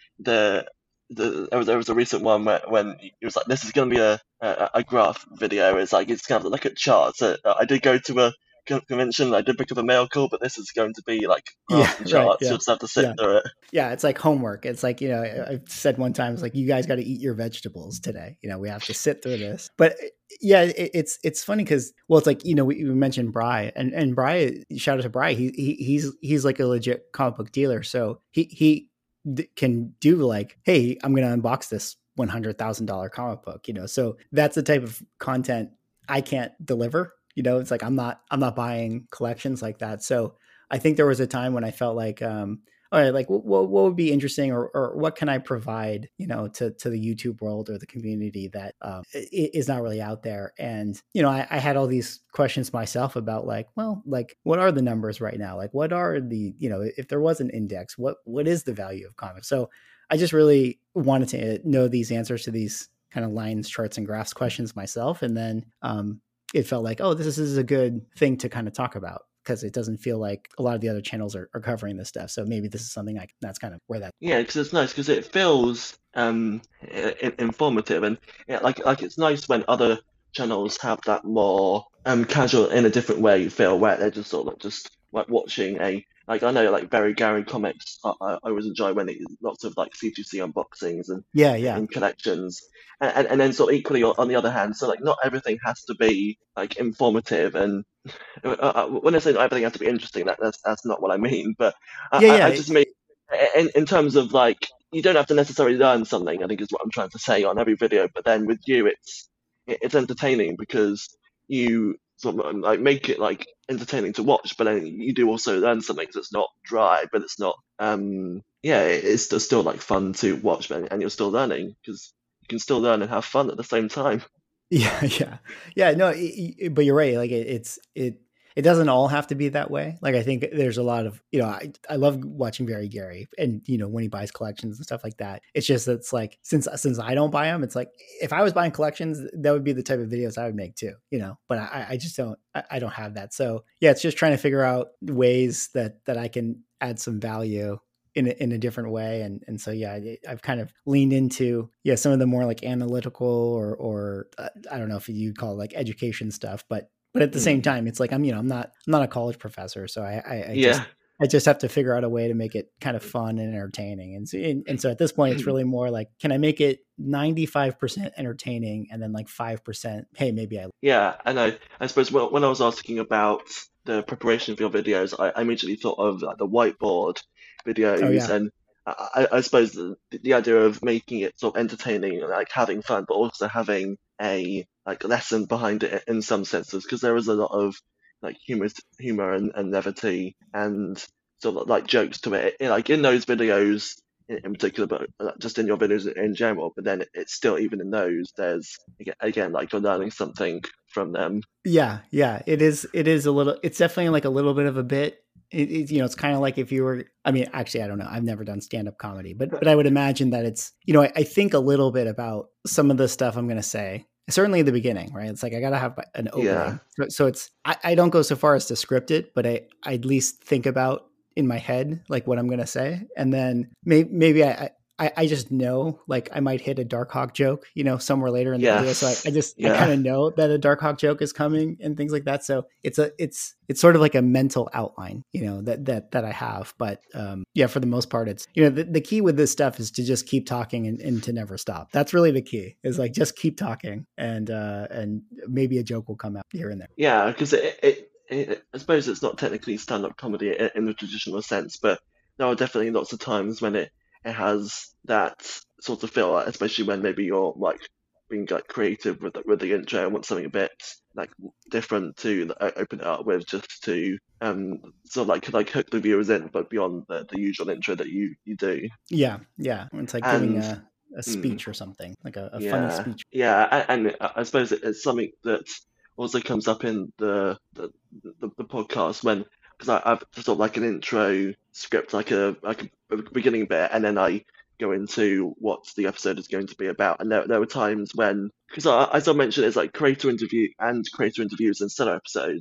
the the there was there was a recent one where when it was like, this is going to be a, a a graph video. It's like it's kind of like a chart. So uh, I did go to a con- convention. I did pick up a mail call, but this is going to be like Yeah, graphs and right. charts. Yeah. You'll just have to sit Yeah. through it. Yeah, it's like homework. It's like, you know, I- I've said one time, it's like, you guys got to eat your vegetables today. You know, we have to sit through this. But yeah, it, it's it's funny because, well, it's like, you know, we, we mentioned Bry, and and Bry, shout out to Bry. He, he he's he's like a legit comic book dealer, so he he d- can do like, hey, I'm gonna unbox this one hundred thousand dollar comic book. You know, so that's the type of content I can't deliver. You know, it's like I'm not I'm not buying collections like that. So I think there was a time when I felt like, um, all right, like what, what would be interesting, or, or what can I provide, you know, to, to the YouTube world or the community that um, is not really out there. And, you know, I, I had all these questions myself about like, well, like what are the numbers right now? Like what are the, you know, if there was an index, what, what is the value of comics? So I just really wanted to know these answers to these kind of lines, charts, and graphs questions myself. And then um, it felt like, oh, this is a good thing to kind of talk about, because it doesn't feel like a lot of the other channels are, are covering this stuff. So maybe this is something I, that's kind of where that. Yeah, because it's nice because it feels um I- informative, and yeah, like like it's nice when other channels have that more um casual in a different way feel, where they're just sort of just like watching a, like I know like Barry Gary comics. I, I I always enjoy when it lots of like C two C unboxings and Yeah, yeah, and collections, and, and and then sort of equally on the other hand, so like not everything has to be like informative, and uh, uh, when I say not everything has to be interesting, that that's that's not what I mean, but I yeah, I I yeah, just mean in, in terms of like you don't have to necessarily learn something, I think is what I'm trying to say on every video, but then with you it's it's entertaining because you sort of um, like make it like entertaining to watch, but then you do also learn something. So it's not dry, but it's not um yeah, it's still, still like fun to watch, but and you're still learning because you can still learn and have fun at the same time. yeah, yeah, yeah. No, it, it, but you're right. Like it, it's it. It doesn't all have to be that way. Like I think there's a lot of, you know, I, I love watching Barry Gary, and you know when he buys collections and stuff like that. It's just that it's like, since since I don't buy them, it's like if I was buying collections, that would be the type of videos I would make too. You know, but I, I just don't I, I don't have that. So yeah, it's just trying to figure out ways that that I can add some value in a, in a different way. And, and so, yeah, I, I've kind of leaned into, yeah, some of the more like analytical or, or uh, I don't know if you'd call it like education stuff, but, but at the same Mm. time, it's like, I'm, you know, I'm not, I'm not a college professor. So I, I, I just, Yeah. I just have to figure out a way to make it kind of fun and entertaining. And so, and, and so at this point, it's really more like, can I make it ninety-five percent entertaining and then like five percent, hey, maybe I. Yeah, and I, I suppose when, when I was asking about the preparation for your videos, I, I immediately thought of like the whiteboard Oh videos, yeah. and I, I I suppose the, the idea of making it sort of entertaining, like having fun, but also having a like lesson behind it in some senses, because there is a lot of like humor, humor and, and levity and sort of like jokes to it, like in those videos in, in particular, but uh, just in your videos in general. But then it, it's still, even in those, there's again, again like you're learning something from them. Yeah, yeah, it is. It is a little. It's definitely like a little bit of a bit. It, it, you know, it's kind of like if you were. I mean, actually, I don't know. I've never done stand up comedy, but but I would imagine that it's. You know, I, I think a little bit about some of the stuff I'm going to say. Certainly in the beginning, right? It's like I got to have an Yeah, opening. So, so it's. I, I don't go so far as to script it, but I I at least think about in my head like what I'm going to say, and then may, maybe I, I, I just know like I might hit a Darkhawk joke, you know, somewhere later in the video. So I, I yes, just I kind yeah, of know that a Darkhawk joke is coming and things like that. So it's a it's it's sort of like a mental outline, you know, that that that I have. But um, yeah, for the most part, it's you know the, the key with this stuff is to just keep talking and, and to never stop. That's really the key. Is like just keep talking, and uh, and maybe a joke will come out here and there. yeah, because it, it, it, I suppose it's not technically stand-up comedy in, in the traditional sense, but there are definitely lots of times when it it has that sort of feel, especially when maybe you're like being like creative with the, with the intro and want something a bit like different to uh, open it up with, just to um sort of like like hook the viewers in, but beyond the, the usual intro that you you do. Yeah, yeah. It's like giving And a a mm, speech or something, like a, a funny yeah, speech. yeah, and, and I suppose it, it's something that also comes up in the the, the, the podcast when, because I've sort of like an intro script, like a like a, a beginning bit, and then I go into what the episode is going to be about. And there there were times when, because as I mentioned, it's like creator interview and creator interviews and seller episodes,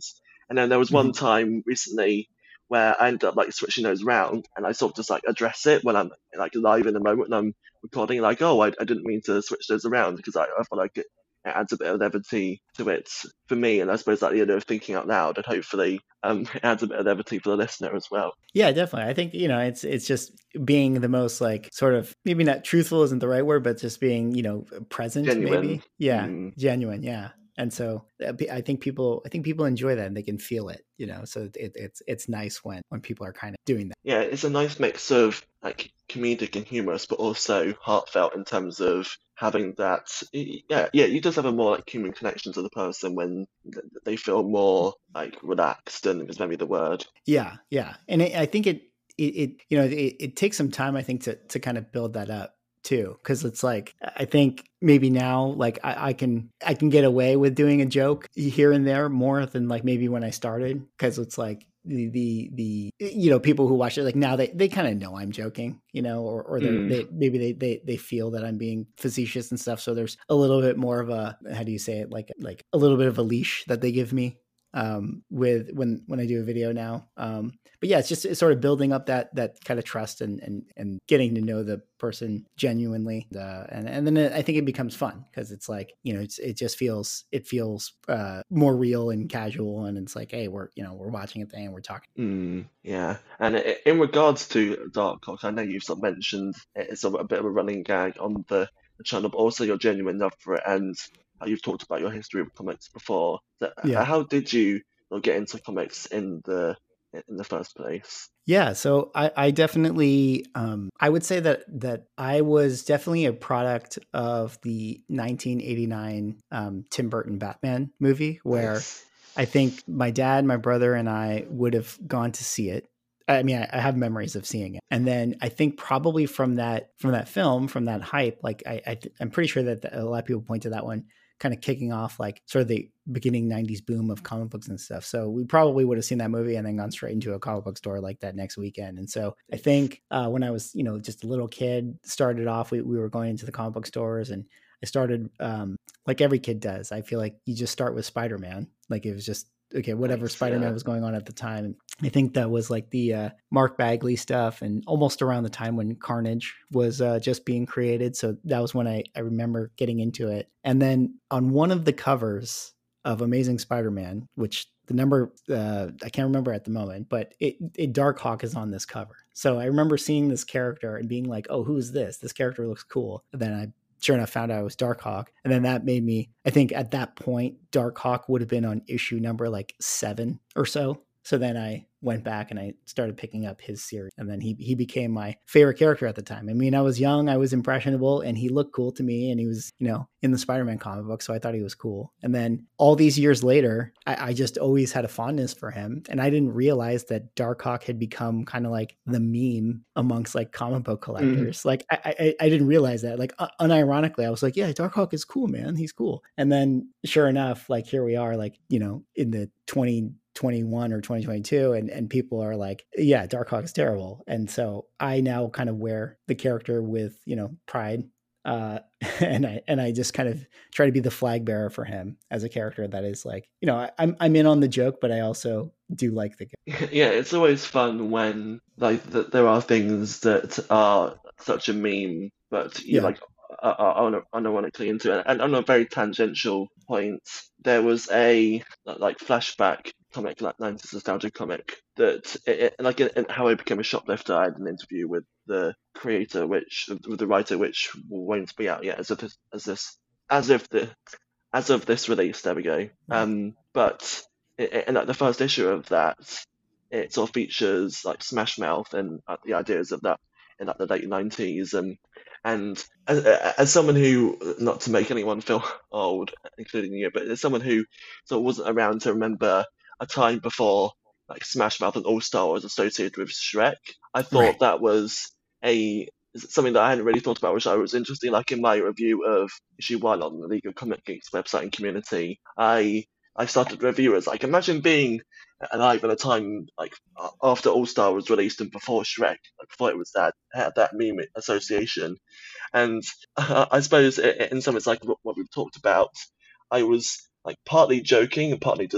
And then there was one Mhm. time recently where I ended up like switching those around, and I sort of just like address it when I'm like live in the moment and I'm recording, like, oh, I, I didn't mean to switch those around because I, I feel like it, it adds a bit of levity to it for me, and I suppose that the idea of thinking out loud, and hopefully um, it adds a bit of levity for the listener as well. Yeah, definitely. I think, you know, it's it's just being the most like sort of maybe not truthful isn't the right word, but just being, you know, present Genuine. maybe. Yeah, Mm. genuine. Yeah. And so uh, pe- I think people I think people enjoy that and they can feel it, you know. So it, it's it's nice when when people are kind of doing that. Yeah, it's a nice mix of like comedic and humorous, but also heartfelt in terms of having that. Yeah, yeah, you just have a more like human connection to the person when th- they feel more like relaxed, and is maybe the word. Yeah, yeah. And it, I think it, it it you know, it, it takes some time I think to to kind of build that up too, because it's like I think maybe now like I, I can I can get away with doing a joke here and there more than like maybe when I started, because it's like the the the you know, people who watch it like now they they kind of know I'm joking, you know, or or they're Mm. they maybe they they they feel that I'm being facetious and stuff, so there's a little bit more of a, how do you say it, like like a little bit of a leash that they give me um with when when I do a video now. Um but yeah, it's just it's sort of building up that that kind of trust and and and getting to know the person genuinely, uh, and and then it, I think it becomes fun because it's like, you know, it's it just feels it feels uh more real and casual, and it's like, hey, we're, you know, we're watching a thing and we're talking. Mm, yeah, and i- in regards to Dark Clock, I know you've sort of mentioned it's sort of a bit of a running gag on the, the channel, but also your genuine love for it, and how you've talked about your history with comics before. So, uh, Yeah. how did you sort of get into comics in the in the first place? Yeah, so I, I definitely, um, I would say that that I was definitely a product of the nineteen eighty-nine um, Tim Burton Batman movie, where Nice. I think my dad, my brother, and I would have gone to see it. I mean, I, I have memories of seeing it, and then I think probably from that from that film, from that hype, like I, I I'm pretty sure that a lot of people point to that one kind of kicking off like sort of the beginning nineties boom of comic books and stuff. So we probably would have seen that movie and then gone straight into a comic book store like that next weekend. And so I think uh, when I was, you know, just a little kid, started off, we, we were going into the comic book stores, and I started um, like every kid does. I feel like you just start with Spider-Man. Like it was just, okay, whatever Nice, Spider-Man yeah. was going on at the time. And I think that was like the uh, Mark Bagley stuff, and almost around the time when Carnage was uh, just being created. So that was when I, I remember getting into it. And then on one of the covers of Amazing Spider-Man, which the number uh, I can't remember at the moment, but it, it Darkhawk is on this cover. So I remember seeing this character and being like, "Oh, who's this? This character looks cool." And then I sure enough found out it was Darkhawk, and then that made me. I think at that point, Darkhawk would have been on issue number like seven or so. So then I went back and I started picking up his series, and then he he became my favorite character at the time. I mean, I was young, I was impressionable, and he looked cool to me, and he was, you know, in the Spider-Man comic book, so I thought he was cool. And then all these years later, I, I just always had a fondness for him, and I didn't realize that Darkhawk had become kind of like the meme amongst like comic book Mm. collectors. Like I, I I didn't realize that. Like uh, unironically, I was like, yeah, Darkhawk is cool, man. He's cool. And then sure enough, like here we are, like, you know, in the twenty twenty-one or twenty twenty-two, and and people are like, yeah, Darkhawk is terrible. And so I now kind of wear the character with, you know, pride, uh and I and I just kind of try to be the flag bearer for him as a character that is like, you know, I, I'm I'm in on the joke, but I also do like the. Yeah, it's always fun when like th there are things that are such a meme, but you Yeah. like are, are un- unironically into it. And on a very tangential point, there was a like flashback comic, like nineties nostalgia comic that it, it, like in, in How I Became a Shoplifter. I had an interview with the creator, which with the writer, which won't be out yet, as if this, as this as if the as of this release. There we go. Right. Um, but i- in like the first issue of that, it sort of features like Smash Mouth and uh, the ideas of that in like the late nineties, and and as, as someone who, not to make anyone feel old, including you, but as someone who sort of wasn't around to remember a time before like Smash Mouth and All Star was associated with Shrek, I thought Right. that was a something that I hadn't really thought about, which I was interesting. Like in my review of issue one on the League of Comic Geeks website and community, I I started reviewers like, imagine being alive at a time like a- after All Star was released and before Shrek, like before it was that had that meme association. And uh, I suppose i- in some it's like what what we've talked about. I was like partly joking and partly just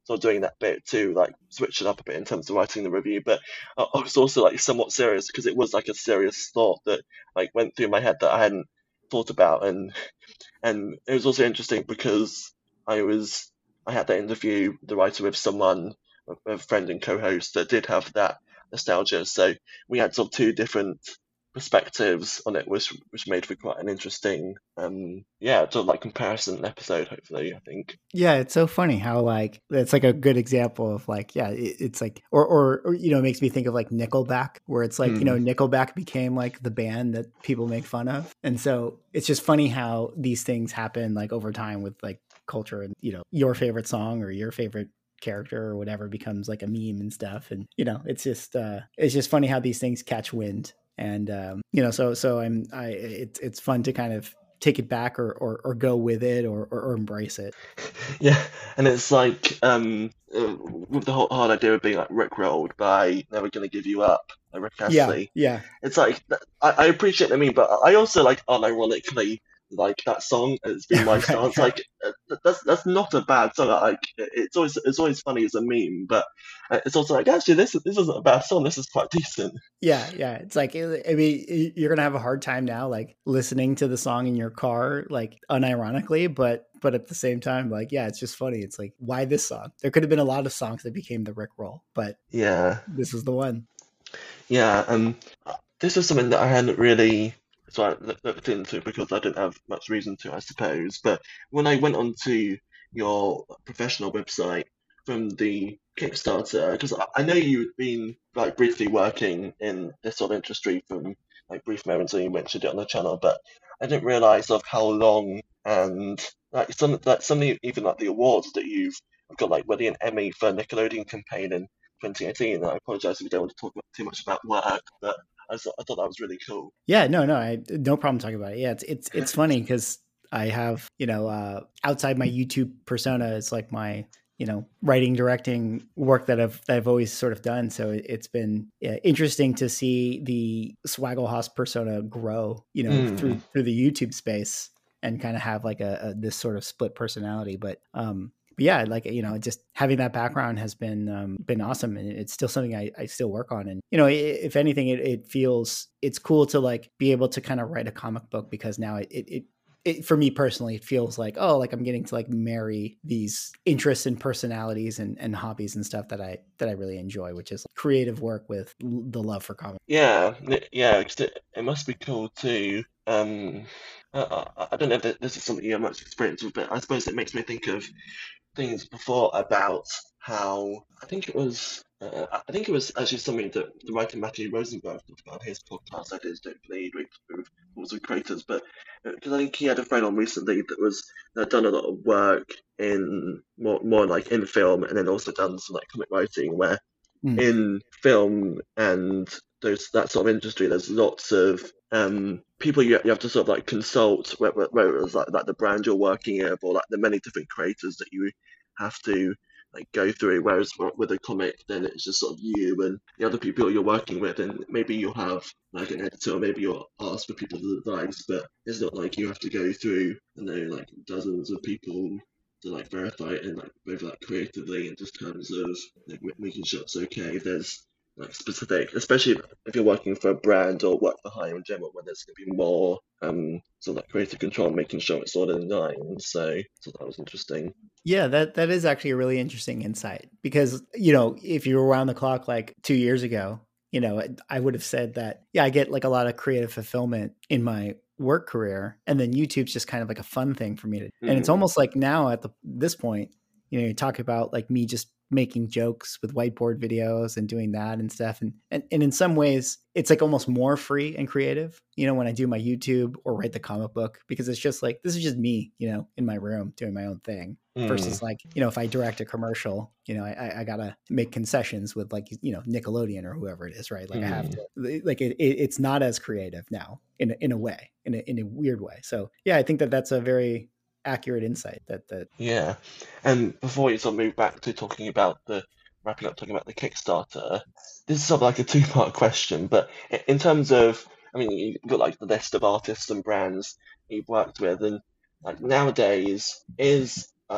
sort of doing that bit to like switch it up a bit in terms of writing the review. But I I was also like somewhat serious because it was like a serious thought that like went through my head that I hadn't thought about, and and it was also interesting because I was I had that interview, the writer, with someone, a a friend and co-host that did have that nostalgia. So we had sort of two different perspectives on it, which which made for quite an interesting, um, yeah, sort of like comparison episode. Hopefully, I think. Yeah, it's so funny how like it's like a good example of like yeah, it, it's like or, or or you know it makes me think of like Nickelback, where it's like you know Hmm. Nickelback became like the band that people make fun of, and so it's just funny how these things happen like over time with like culture, and you know your favorite song or your favorite character or whatever becomes like a meme and stuff, and you know it's just uh it's just funny how these things catch wind, and um you know so so I'm I it's it's fun to kind of take it back or or, or go with it or, or or embrace it. Yeah, and it's like um uh, with the whole hard idea of being like rickrolled by "Never Gonna Give You Up" by Rick Yeah, Astley. yeah. It's like th- I, I appreciate what I mean, but I also like unironically like that song. It's been my Right, stance. right. Like uh, th- that's that's not a bad song. Like it- it's always it's always funny as a meme, but uh, it's also like actually this this isn't a bad song. This is quite decent. Yeah, yeah. It's like I mean, you're gonna have a hard time now, like listening to the song in your car, like unironically, but but at the same time, like yeah, it's just funny. It's like why this song? There could have been a lot of songs that became the Rick roll, but Yeah, this was the one. yeah. Um, this was something that I hadn't really so I loo- looked into because I didn't have much reason to, I suppose. But when I went onto your professional website from the Kickstarter, because I I know you've been like briefly working in this sort of industry from like brief moments when you mentioned it on the channel, but I didn't realize of how long and like some like some of the, even like the awards that you've got, like winning an Emmy for Nickelodeon campaign in twenty eighteen. And I apologize if we don't want to talk about, too much about work, but I, thought I thought that was really cool. Yeah, no, no, I no problem talking about it. Yeah, it's it's it's funny because I have you know uh, outside my YouTube persona, it's like my you know writing, directing work that I've that I've always sort of done. So it, it's been yeah, interesting to see the Swaggle persona grow, you know, Mm. through through the YouTube space and kind of have like a, a this sort of split personality. But um, but yeah, like you know, just having that background has been um, been awesome, and it's still something I, I still work on. And you know, if anything, it, it feels it's cool to like be able to kind of write a comic book because now it, it it it for me personally, it feels like oh, like I'm getting to like marry these interests and personalities and, and hobbies and stuff that I that I really enjoy, which is creative work with the love for comics. Yeah, n- yeah, 'cause it, it must be cool too. Um, I, I I don't know if this is something you have much experience with, but I suppose it makes me think of things before about how I think it was uh, I think it was actually something that the writer Matthew Rosenberg talked about in his podcast. I just don't bleed with with rules of creators, but because I think he had a friend on recently that was that done a lot of work in more more like in film and then also done some like comic writing where Mm. in film and those that sort of industry, there's lots of um, people you, you have to sort of like consult, whether, whether it's like, like the brand you're working with or like the many different creators that you have to like go through. Whereas w- with a comic, then it's just sort of you and the other people you're working with, and maybe you'll have like an editor, or maybe you'll ask for people's advice, but it's not like you have to go through, I know, like dozens of people to like verify it and like both like creatively and just terms of like ma- making sure it's okay. There's like specific, especially if if you're working for a brand or work for hire in general, where there's going to be more um sort of like creative control, making sure it's all in line. So, so that was interesting. Yeah, that that is actually a really interesting insight because you know if you were around the clock like two years ago, you know I would have said that yeah I get like a lot of creative fulfillment in my work career, and then YouTube's just kind of like a fun thing for me to. And it's Mm. almost like now at the this point, you know, you talk about like me just making jokes with whiteboard videos and doing that and stuff, and and, and in some ways it's like almost more free and creative, you know, when I do my YouTube or write the comic book because it's just like this is just me, you know, in my room doing my own thing Mm. versus like you know if I direct a commercial, you know I, I gotta make concessions with like you know Nickelodeon or whoever it is, right? Like I have Mm. to like it, it, it's not as creative now in a, in a way, in a, in a weird way. So yeah, I think that that's a very accurate insight that that Yeah. And before you sort of move back to talking about the wrapping up talking about the Kickstarter, this is sort of like a two-part question, but i- in terms of, I mean, you've got like the list of artists and brands you've worked with, and like nowadays, is like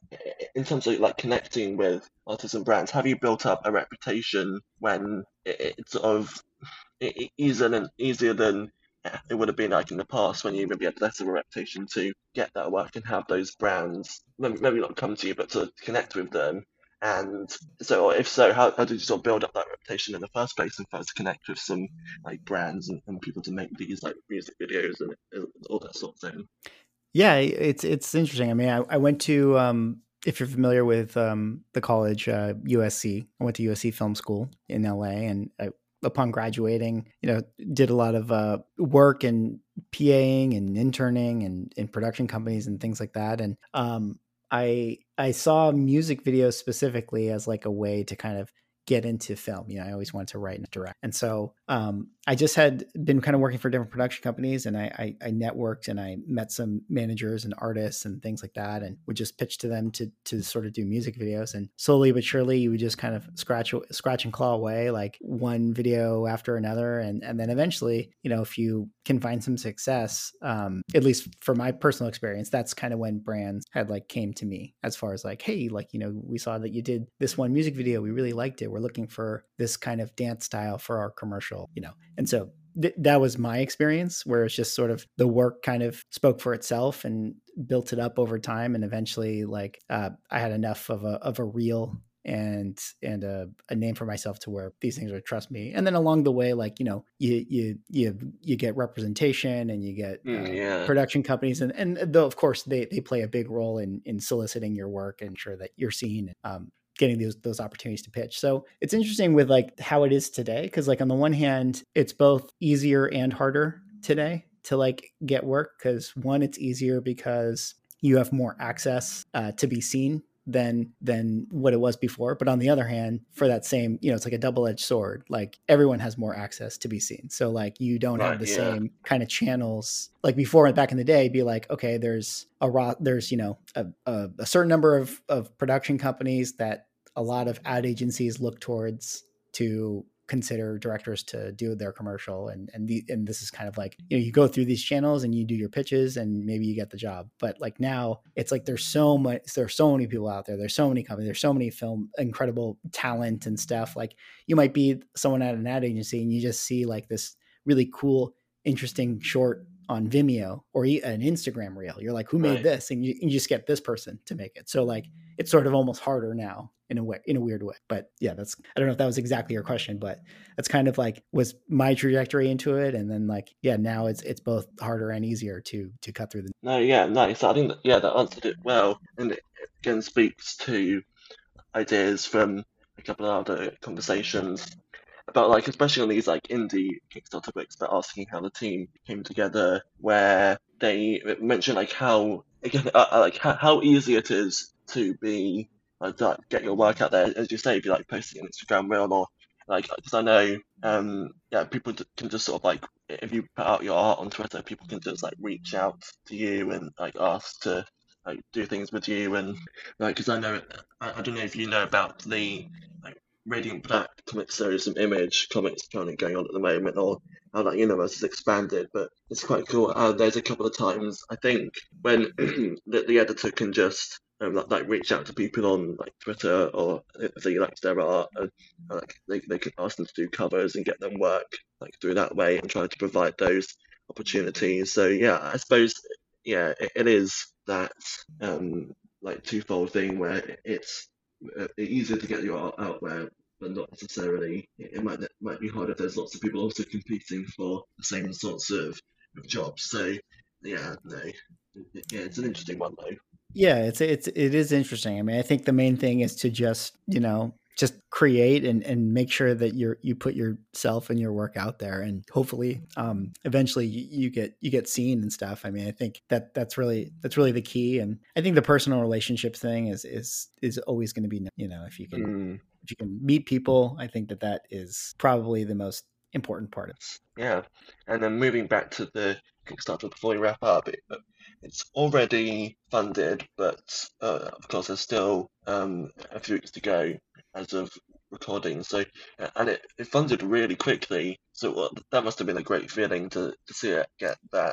in terms of like connecting with artists and brands, have you built up a reputation when it, it's sort of it, it easier than easier than yeah, it would have been like in the past when you maybe had less of a reputation to get that work and have those brands maybe, maybe not come to you but to connect with them. And so, if so, how, how did you sort of build up that reputation in the first place and first connect with some like brands and, and people to make these like music videos and, and all that sort of thing? Yeah, it's it's interesting. I mean, I, I went to um, if you're familiar with um, the college uh, U S C, I went to U S C Film School in L A, and I, upon graduating, you know, did a lot of uh, work and PAing and interning and in production companies and things like that. And um, I I saw music videos specifically as like a way to kind of get into film. You know, I always wanted to write and direct. And so um, I just had been kind of working for different production companies, and I, I, I networked and I met some managers and artists and things like that, and would just pitch to them to to sort of do music videos. And slowly but surely, you would just kind of scratch scratch and claw away, like one video after another, and and then eventually, you know, if you can find some success, um, at least for my personal experience, that's kind of when brands had like came to me as far as like, hey, like, you know, we saw that you did this one music video, we really liked it, we're looking for this kind of dance style for our commercial, you know. And so th- that was my experience, where it's just sort of the work kind of spoke for itself and built it up over time. And eventually, like, uh, I had enough of a, of a reel and and a, a name for myself to where these things would trust me. And then along the way, like, you know, you you you you get representation and you get Mm, uh, yeah, production companies, and and though of course they they play a big role in in soliciting your work and ensure that you're seen, um, getting those those opportunities to pitch. So it's interesting with like how it is today, because like on the one hand, it's both easier and harder today to like get work, because one, it's easier because you have more access uh, to be seen than than what it was before. But on the other hand, for that same, you know, it's like a double-edged sword. Like everyone has more access to be seen. So like you don't have right, the yeah, same kind of channels like before. Back in the day, be like, okay, there's a raw there's, you know, a, a, a certain number of of production companies that a lot of ad agencies look towards to consider directors to do their commercial, and and the and this is kind of like, you know, you go through these channels and you do your pitches and maybe you get the job. But like now it's like there's so much there's so many people out there, there's so many companies, there's so many film incredible talent and stuff. Like you might be someone at an ad agency and you just see like this really cool interesting short on Vimeo or an Instagram reel, you're like, who made right. this? And you, you just get this person to make it. So like it's sort of almost harder now in a way, in a weird way. But yeah, that's, I don't know if that was exactly your question, but that's kind of like was my trajectory into it. And then like, yeah, now it's, it's both harder and easier to, to cut through the. No, yeah, nice. I think that, yeah, that answered it well, and it again speaks to ideas from a couple of other conversations about like, especially on these like indie Kickstarter topics, but asking how the team came together, where they mention like how again uh, uh, like how, how easy it is to be like to, like, get your work out there, as you say, if you like posting an Instagram reel or like because I know um yeah people d- can just sort of like if you put out your art on Twitter, people can just like reach out to you and like ask to like do things with you and like because I know I, I don't know if you know about the like Radiant Black comic series and Image comics currently going on at the moment, or how that universe has expanded. But it's quite cool. Uh, there's a couple of times I think when the, the editor can just um, like, like reach out to people on like Twitter or if they like their art, and uh, like they they can ask them to do covers and get them work like through that way and try to provide those opportunities. So yeah, I suppose yeah, it, it is that um like twofold thing where it's uh, easier to get your art out there, but not necessarily. It, it might might be harder if there's lots of people also competing for the same sorts of, of jobs. So yeah, no, yeah, it's an interesting one though. Yeah, it's it's it is interesting. I mean, I think the main thing is to just, you know, just create and and make sure that you're you put yourself and your work out there, and hopefully um eventually you, you get you get seen and stuff. I mean, I think that that's really that's really the key. And I think the personal relationship thing is is is always going to be, you know, if you can Mm, if you can meet people, I think that that is probably the most important part of. yeah, and then moving back to the Kickstarter before we wrap up, it, it's already funded, but uh, of course there's still um, a few weeks to go as of recording. So, uh, and it, it funded really quickly. So well, that must have been a great feeling to, to see it get that.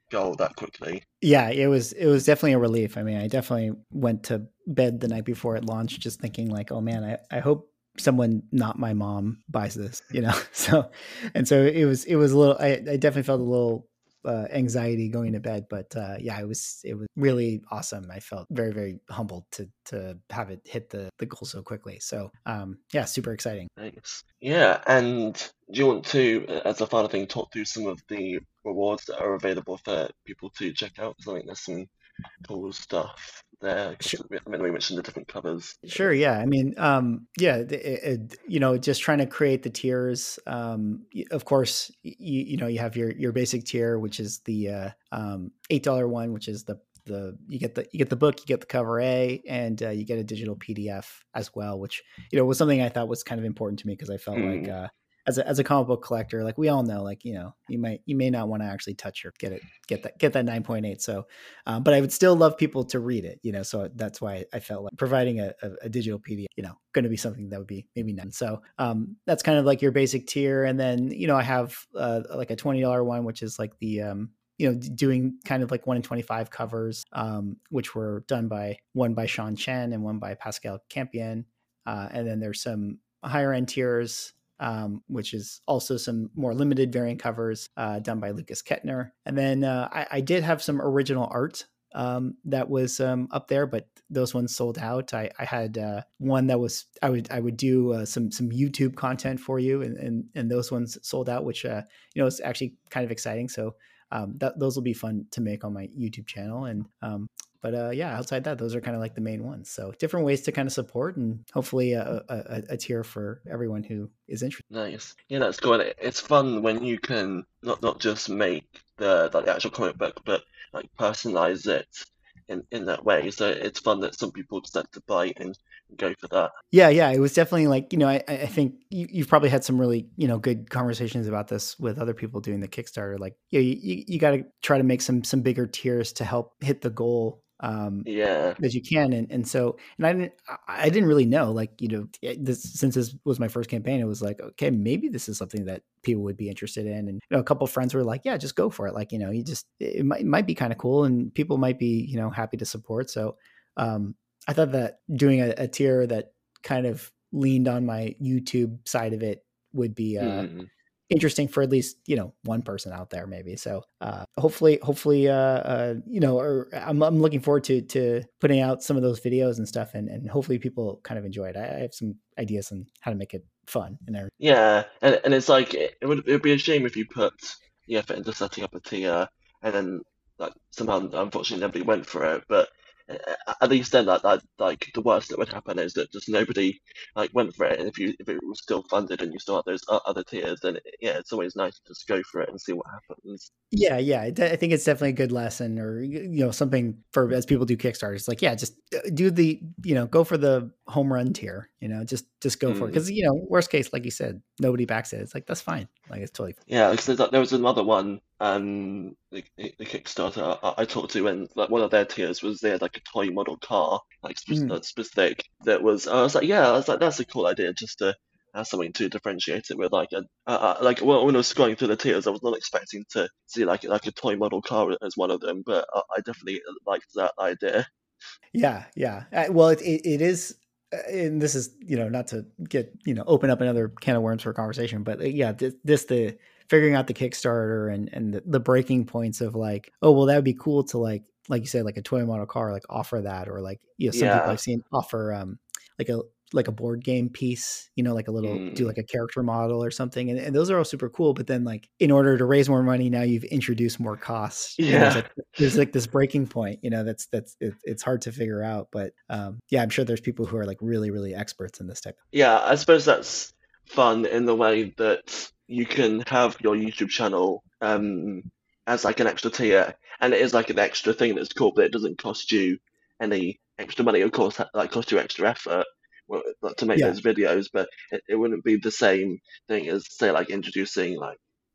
goal that quickly. Yeah, it was it was definitely a relief. I mean, I definitely went to bed the night before it launched just thinking like, oh man, I, I hope someone not my mom buys this, you know. So and so it was it was a little I, I definitely felt a little uh, anxiety going to bed, but uh, yeah, it was it was really awesome. I felt very very humbled to to have it hit the the goal so quickly. So um, yeah, super exciting. Thanks. Yeah, and do you want to, as a final thing, talk through some of the rewards that are available for people to check out? Because I think there's some cool stuff there. Because I mean, we mentioned the different covers. Sure. Yeah. I mean, um, yeah, it, it, you know, just trying to create the tiers. Um, of course, you, you know, you have your, your basic tier, which is the, uh, um, eight dollar one, which is the, the, you get the, you get the book, you get the cover A, and, uh, you get a digital P D F as well, which, you know, was something I thought was kind of important to me because I felt Mm. like, uh, as a, as a comic book collector, like we all know, like, you know, you might, you may not want to actually touch or get it, get that, get that nine point eight. So, um, but I would still love people to read it, you know, so that's why I felt like providing a, a, a digital P D F, you know, going to be something that would be maybe none. So, um, that's kind of like your basic tier. And then, you know, I have, uh, like a twenty dollar one, which is like the, um, you know, doing kind of like one in twenty-five covers, um, which were done by one by Sean Chen and one by Pascal Campion. Uh, and then there's some higher end tiers, um, which is also some more limited variant covers uh, done by Lucas Kettner. And then uh, I, I did have some original art um, that was um, up there, but those ones sold out. I, I had uh, one that was I would I would do uh, some some YouTube content for you, and and, and those ones sold out, which uh, you know is actually kind of exciting. So um, that those will be fun to make on my YouTube channel. And um, but uh, yeah, outside that, those are kind of like the main ones. So different ways to kind of support, and hopefully a, a, a tier for everyone who is interested. Nice. Yeah, that's cool. And it's fun when you can not not just make the like the actual comic book, but like personalize it in in that way. So it's fun that some people decide to bite and go for that. Yeah, yeah, it was definitely like, you know, I, I think you, you've probably had some really, you know, good conversations about this with other people doing the Kickstarter. Like, yeah, you, you, you got to try to make some some bigger tiers to help hit the goal um, Yeah. that you can. And and so, and I didn't, I didn't really know, like, you know, this since this was my first campaign, it was like, okay, maybe this is something that people would be interested in. And you know, a couple of friends were like, yeah, just go for it. Like, you know, you just it might it might be kind of cool, and people might be, you know, happy to support. So um, I thought that doing a, a tier that kind of leaned on my YouTube side of it would be uh, Mm. interesting for at least, you know, one person out there maybe. So uh, hopefully, hopefully, uh, uh, you know, or I'm, I'm looking forward to to putting out some of those videos and stuff, and, and hopefully people kind of enjoy it. I, I have some ideas on how to make it fun and everything. Yeah, and and it's like it, it would it would be a shame if you put the effort into setting up a tier and then like somehow unfortunately nobody went for it. But uh, at least then that, that like the worst that would happen is that just nobody like went for it. And if you if it was still funded and you still have those o- other tiers, then yeah, it's always nice to just go for it and see what happens. Yeah, yeah, I I think it's definitely a good lesson, or you know, something for as people do Kickstarters. Like, yeah, just uh, do the, you know, go for the home run tier. You know, just just go for it, Mm. because you know, worst case, like you said, nobody backs it. It's like that's fine. Like it's totally fine. Yeah, because there's, there was another one, um, the, the Kickstarter I, I talked to, and like one of their tiers was they had like a toy model car, like spe Mhm. uh, specific. That was, I was like, yeah, I was like, that's a cool idea, just to have something to differentiate it with. Like, a, uh, uh, like well, when I was scrolling through the tiers, I was not expecting to see like like a toy model car as one of them, but I, I definitely liked that idea. Yeah, yeah. Uh, well, it, it it is, uh, and this is, you know, not to get, you know, open up another can of worms for a conversation, but uh, yeah, this, this the figuring out the Kickstarter and and the, the breaking points of like, oh well, that would be cool to like like you said, like a toy model car, like offer that, or like, you know, some people Yeah. I've seen offer um like a like a board game piece, you know, like a little do Mm. like a character model or something, and, and those are all super cool. But then like in order to raise more money, now you've introduced more costs, and there's Yeah. like there's like this breaking point, you know, that's that's it, it's hard to figure out. But um, yeah, I'm sure there's people who are like really really experts in this type. Yeah, I suppose that's fun in the way that you can have your YouTube channel um as like an extra tier, and it is like an extra thing that's cool, but it doesn't cost you any extra money. Of course, that like cost you extra effort well, like, to make Yeah, those videos, but it, it wouldn't be the same thing as say like introducing like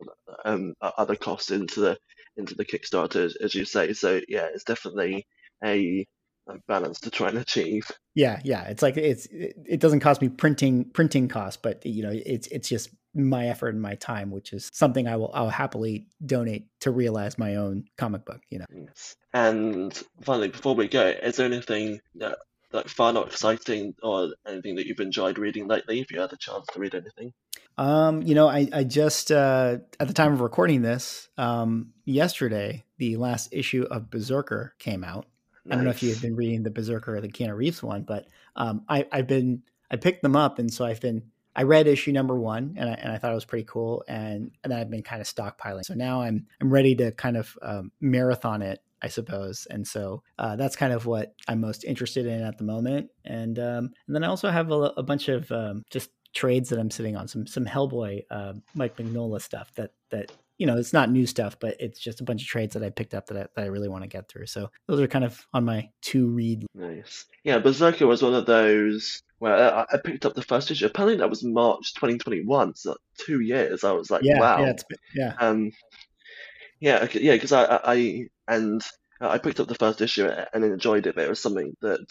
um o- other costs into the into the Kickstarter, as, as you say. So yeah, it's definitely a, a balance to try and achieve. yeah, yeah. It's like it's it, it doesn't cost me printing printing costs, but you know, it's it's just my effort and my time, which is something I will I'll happily donate to realize my own comic book, you know. Yes. And finally, before we go, is there anything that like fun or exciting or anything that you've enjoyed reading lately? If you had a chance to read anything. Um, you know, I, I just, uh, at the time of recording this, um, yesterday, the last issue of Berserker came out. I don't know if you had Nice. been reading the Berserker or the Keanu Reeves one, but, um, I, I've been, I picked them up. And so I've been, I read issue number one and I, and I thought it was pretty cool. And, and then I've been kind of stockpiling. So now I'm, I'm ready to kind of, um, marathon it, I suppose. And so uh, that's kind of what I'm most interested in at the moment. And, um, and then I also have a, a bunch of, um, just trades that I'm sitting on, some some Hellboy, uh, Mike Mignola stuff that that you know it's not new stuff, but it's just a bunch of trades that I picked up that I, that I really want to get through. So those are kind of on my to read. Nice. Yeah, Berserker was one of those where I, I picked up the first issue. Apparently that was March twenty twenty-one, so like two years. I was like, Yeah, yeah, wow. it's yeah. Um, yeah, okay, yeah, because I, I, I and I picked up the first issue and enjoyed it, but it was something that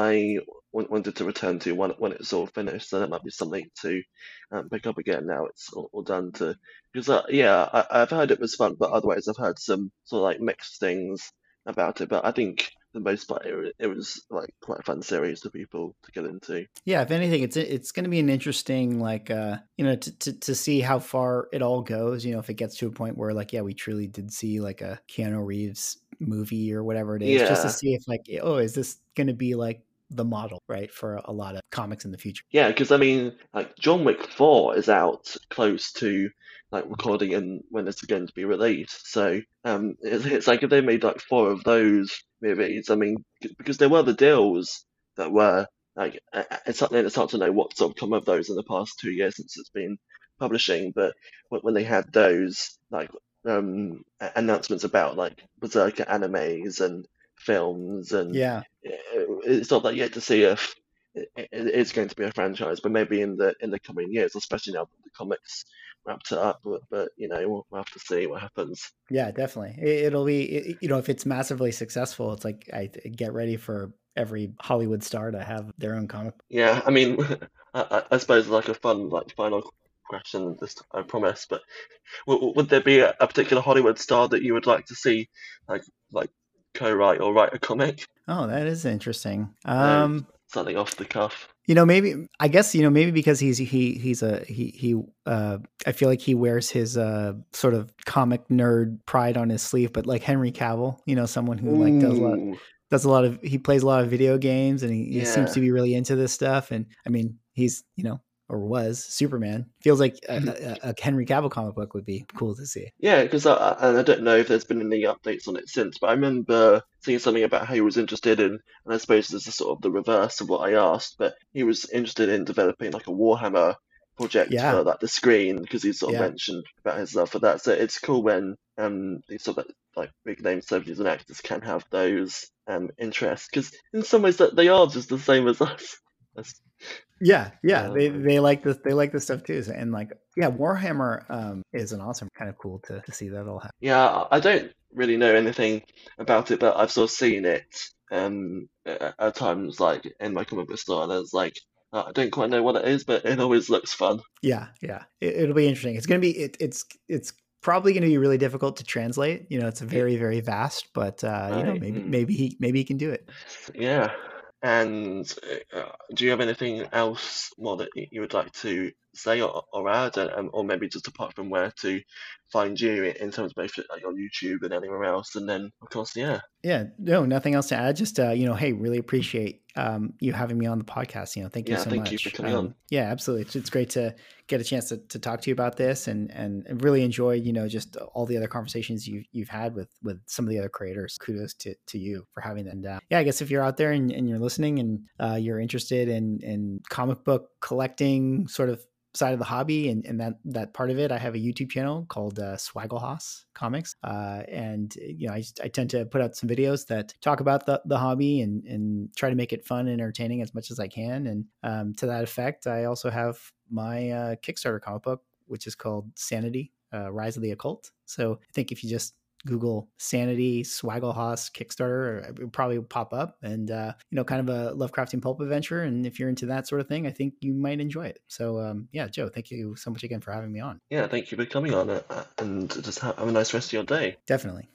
I w wanted to return to when when it's all finished. So that might be something to um, pick up again now it's all, all done. To because uh, yeah, I, I've heard it was fun, but otherwise I've heard some sort of like mixed things about it. But I think for the most part it, wa- it was like quite a fun series for people to get into. Yeah, if anything, it's it's going to be an interesting, like, uh, you know, to, to to see how far it all goes. You know, if it gets to a point where, like, yeah, we truly did see like a Keanu Reeves movie or whatever it is, just to Yeah, see if, like, oh, is this going to be like the model, right, for a lot of comics in the future? yeah, because I mean, like John Wick four is out close to like recording and when it's going to be released. So um, it's, it's like if they made like four of those movies, I mean, c- because there were the deals that were like uh, uh, it's hard, it's hard to know what's sort of come of those in the past two years since it's been publishing, but when when they had those like um a- announcements about like Berserker animes and films and Yeah. uh, it's not that yet to see if it, it is going to be a franchise, but maybe in the in the coming years, especially now that the comics wrapped it up. But, but you know, we'll, we'll have to see what happens. Yeah, definitely. It, it'll be, it, you know, if it's massively successful, it's like I get ready for every Hollywood star to have their own comic. Yeah, I mean, I, I I suppose like a fun like final question. This I promise, but w would there be a, a particular Hollywood star that you would like to see like like co-write or write a comic? Oh, that is interesting. No, Um, something off the cuff. you know, maybe I guess you know maybe because he's he he's a he he uh I feel like he wears his uh sort of comic nerd pride on his sleeve, but like Henry Cavill, you know, someone who like does a lot Ooh, does a lot of he plays a lot of video games and he, he seems yeah. to be really into this stuff. And I mean, he's you know or was Superman. Feels like a, a, a Henry Cavill comic book would be cool to see. Yeah, because I, I- and I don't know if there's been any updates on it since, but I remember seeing something about how he was interested in, and I suppose this is sort of the reverse of what I asked, but he was interested in developing like a Warhammer project Yeah, for like the screen because he sort of yeah. mentioned about his love for that. So it's cool when um these sort of like big name celebrities and actors can have those um interests because in some ways that they are just the same as us. That's, Yeah, yeah, they um, they like this. They like this stuff too. So- And like, yeah, Warhammer um, is an awesome kind of cool to, to see that all happen. Yeah, I I don't really know anything about it, but I've sort of seen it um at, at times like in my comic book store, and I was like, uh, I don't quite know what it is, but it always looks fun. Yeah, yeah, it, it'll be interesting. It's gonna be it, it's it's probably gonna be really difficult to translate. You know, it's Y- very very vast, but uh, you know, Right. maybe Mm. maybe he maybe he can do it. Yeah. And uh, do you have anything else more that y- you would like to say or, or add, um, or maybe just apart from where to find you in in terms of both like on YouTube and anywhere else? And then, of course, yeah, Yeah, no, nothing else to add. Just uh, you know, hey, really appreciate um, you having me on the podcast. You know, thank you yeah, so thank you for much. coming on. Um, yeah, absolutely. It's, it's great to get a chance to, to talk to you about this, and and really enjoy you know just all the other conversations you've you've had with with some of the other creators. Kudos to to you for having that. And uh, yeah, I guess if you're out there and, and you're listening and uh, you're interested in in comic book collecting, sort of side of the hobby and, and that that part of it, I have a YouTube channel called uh, Swaggle Comics, uh, and you know I, I tend to put out some videos that talk about the, the hobby and and try to make it fun and entertaining as much as I can. And um, to that effect, I also have my uh, Kickstarter comic book, which is called Sanity: uh, Rise of the Occult. So I think if you just Google Sanity, Swaggle Kickstarter, it would probably pop up, and uh, you know, kind of a Lovecraftian pulp adventure. And if you're into that sort of thing, I think you might enjoy it. So um, yeah, Joe, thank you so much again for having me on. Yeah, thank you for coming on it, and just have, have a nice rest of your day. Definitely.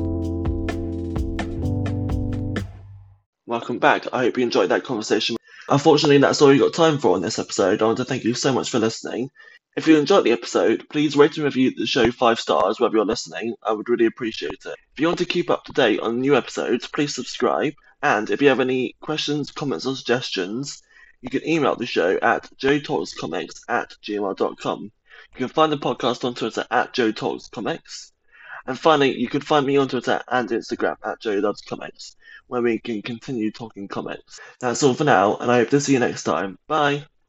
Welcome back. I hope you enjoyed that conversation. Unfortunately, that's all we got time for on this episode. I want to thank you so much for listening. If you enjoyed the episode, please rate and review the show five stars wherever you're listening. I would really appreciate it. If you want to keep up to date on new episodes, please subscribe. And if you have any questions, comments, or suggestions, you can email the show at joe talks comics at gmail dot com. You can find the podcast on Twitter at joe talks comics. And finally, you can find me on Twitter and Instagram at joe loves comics, where we can continue talking comics. That's all for now, and I hope to see you next time. Bye!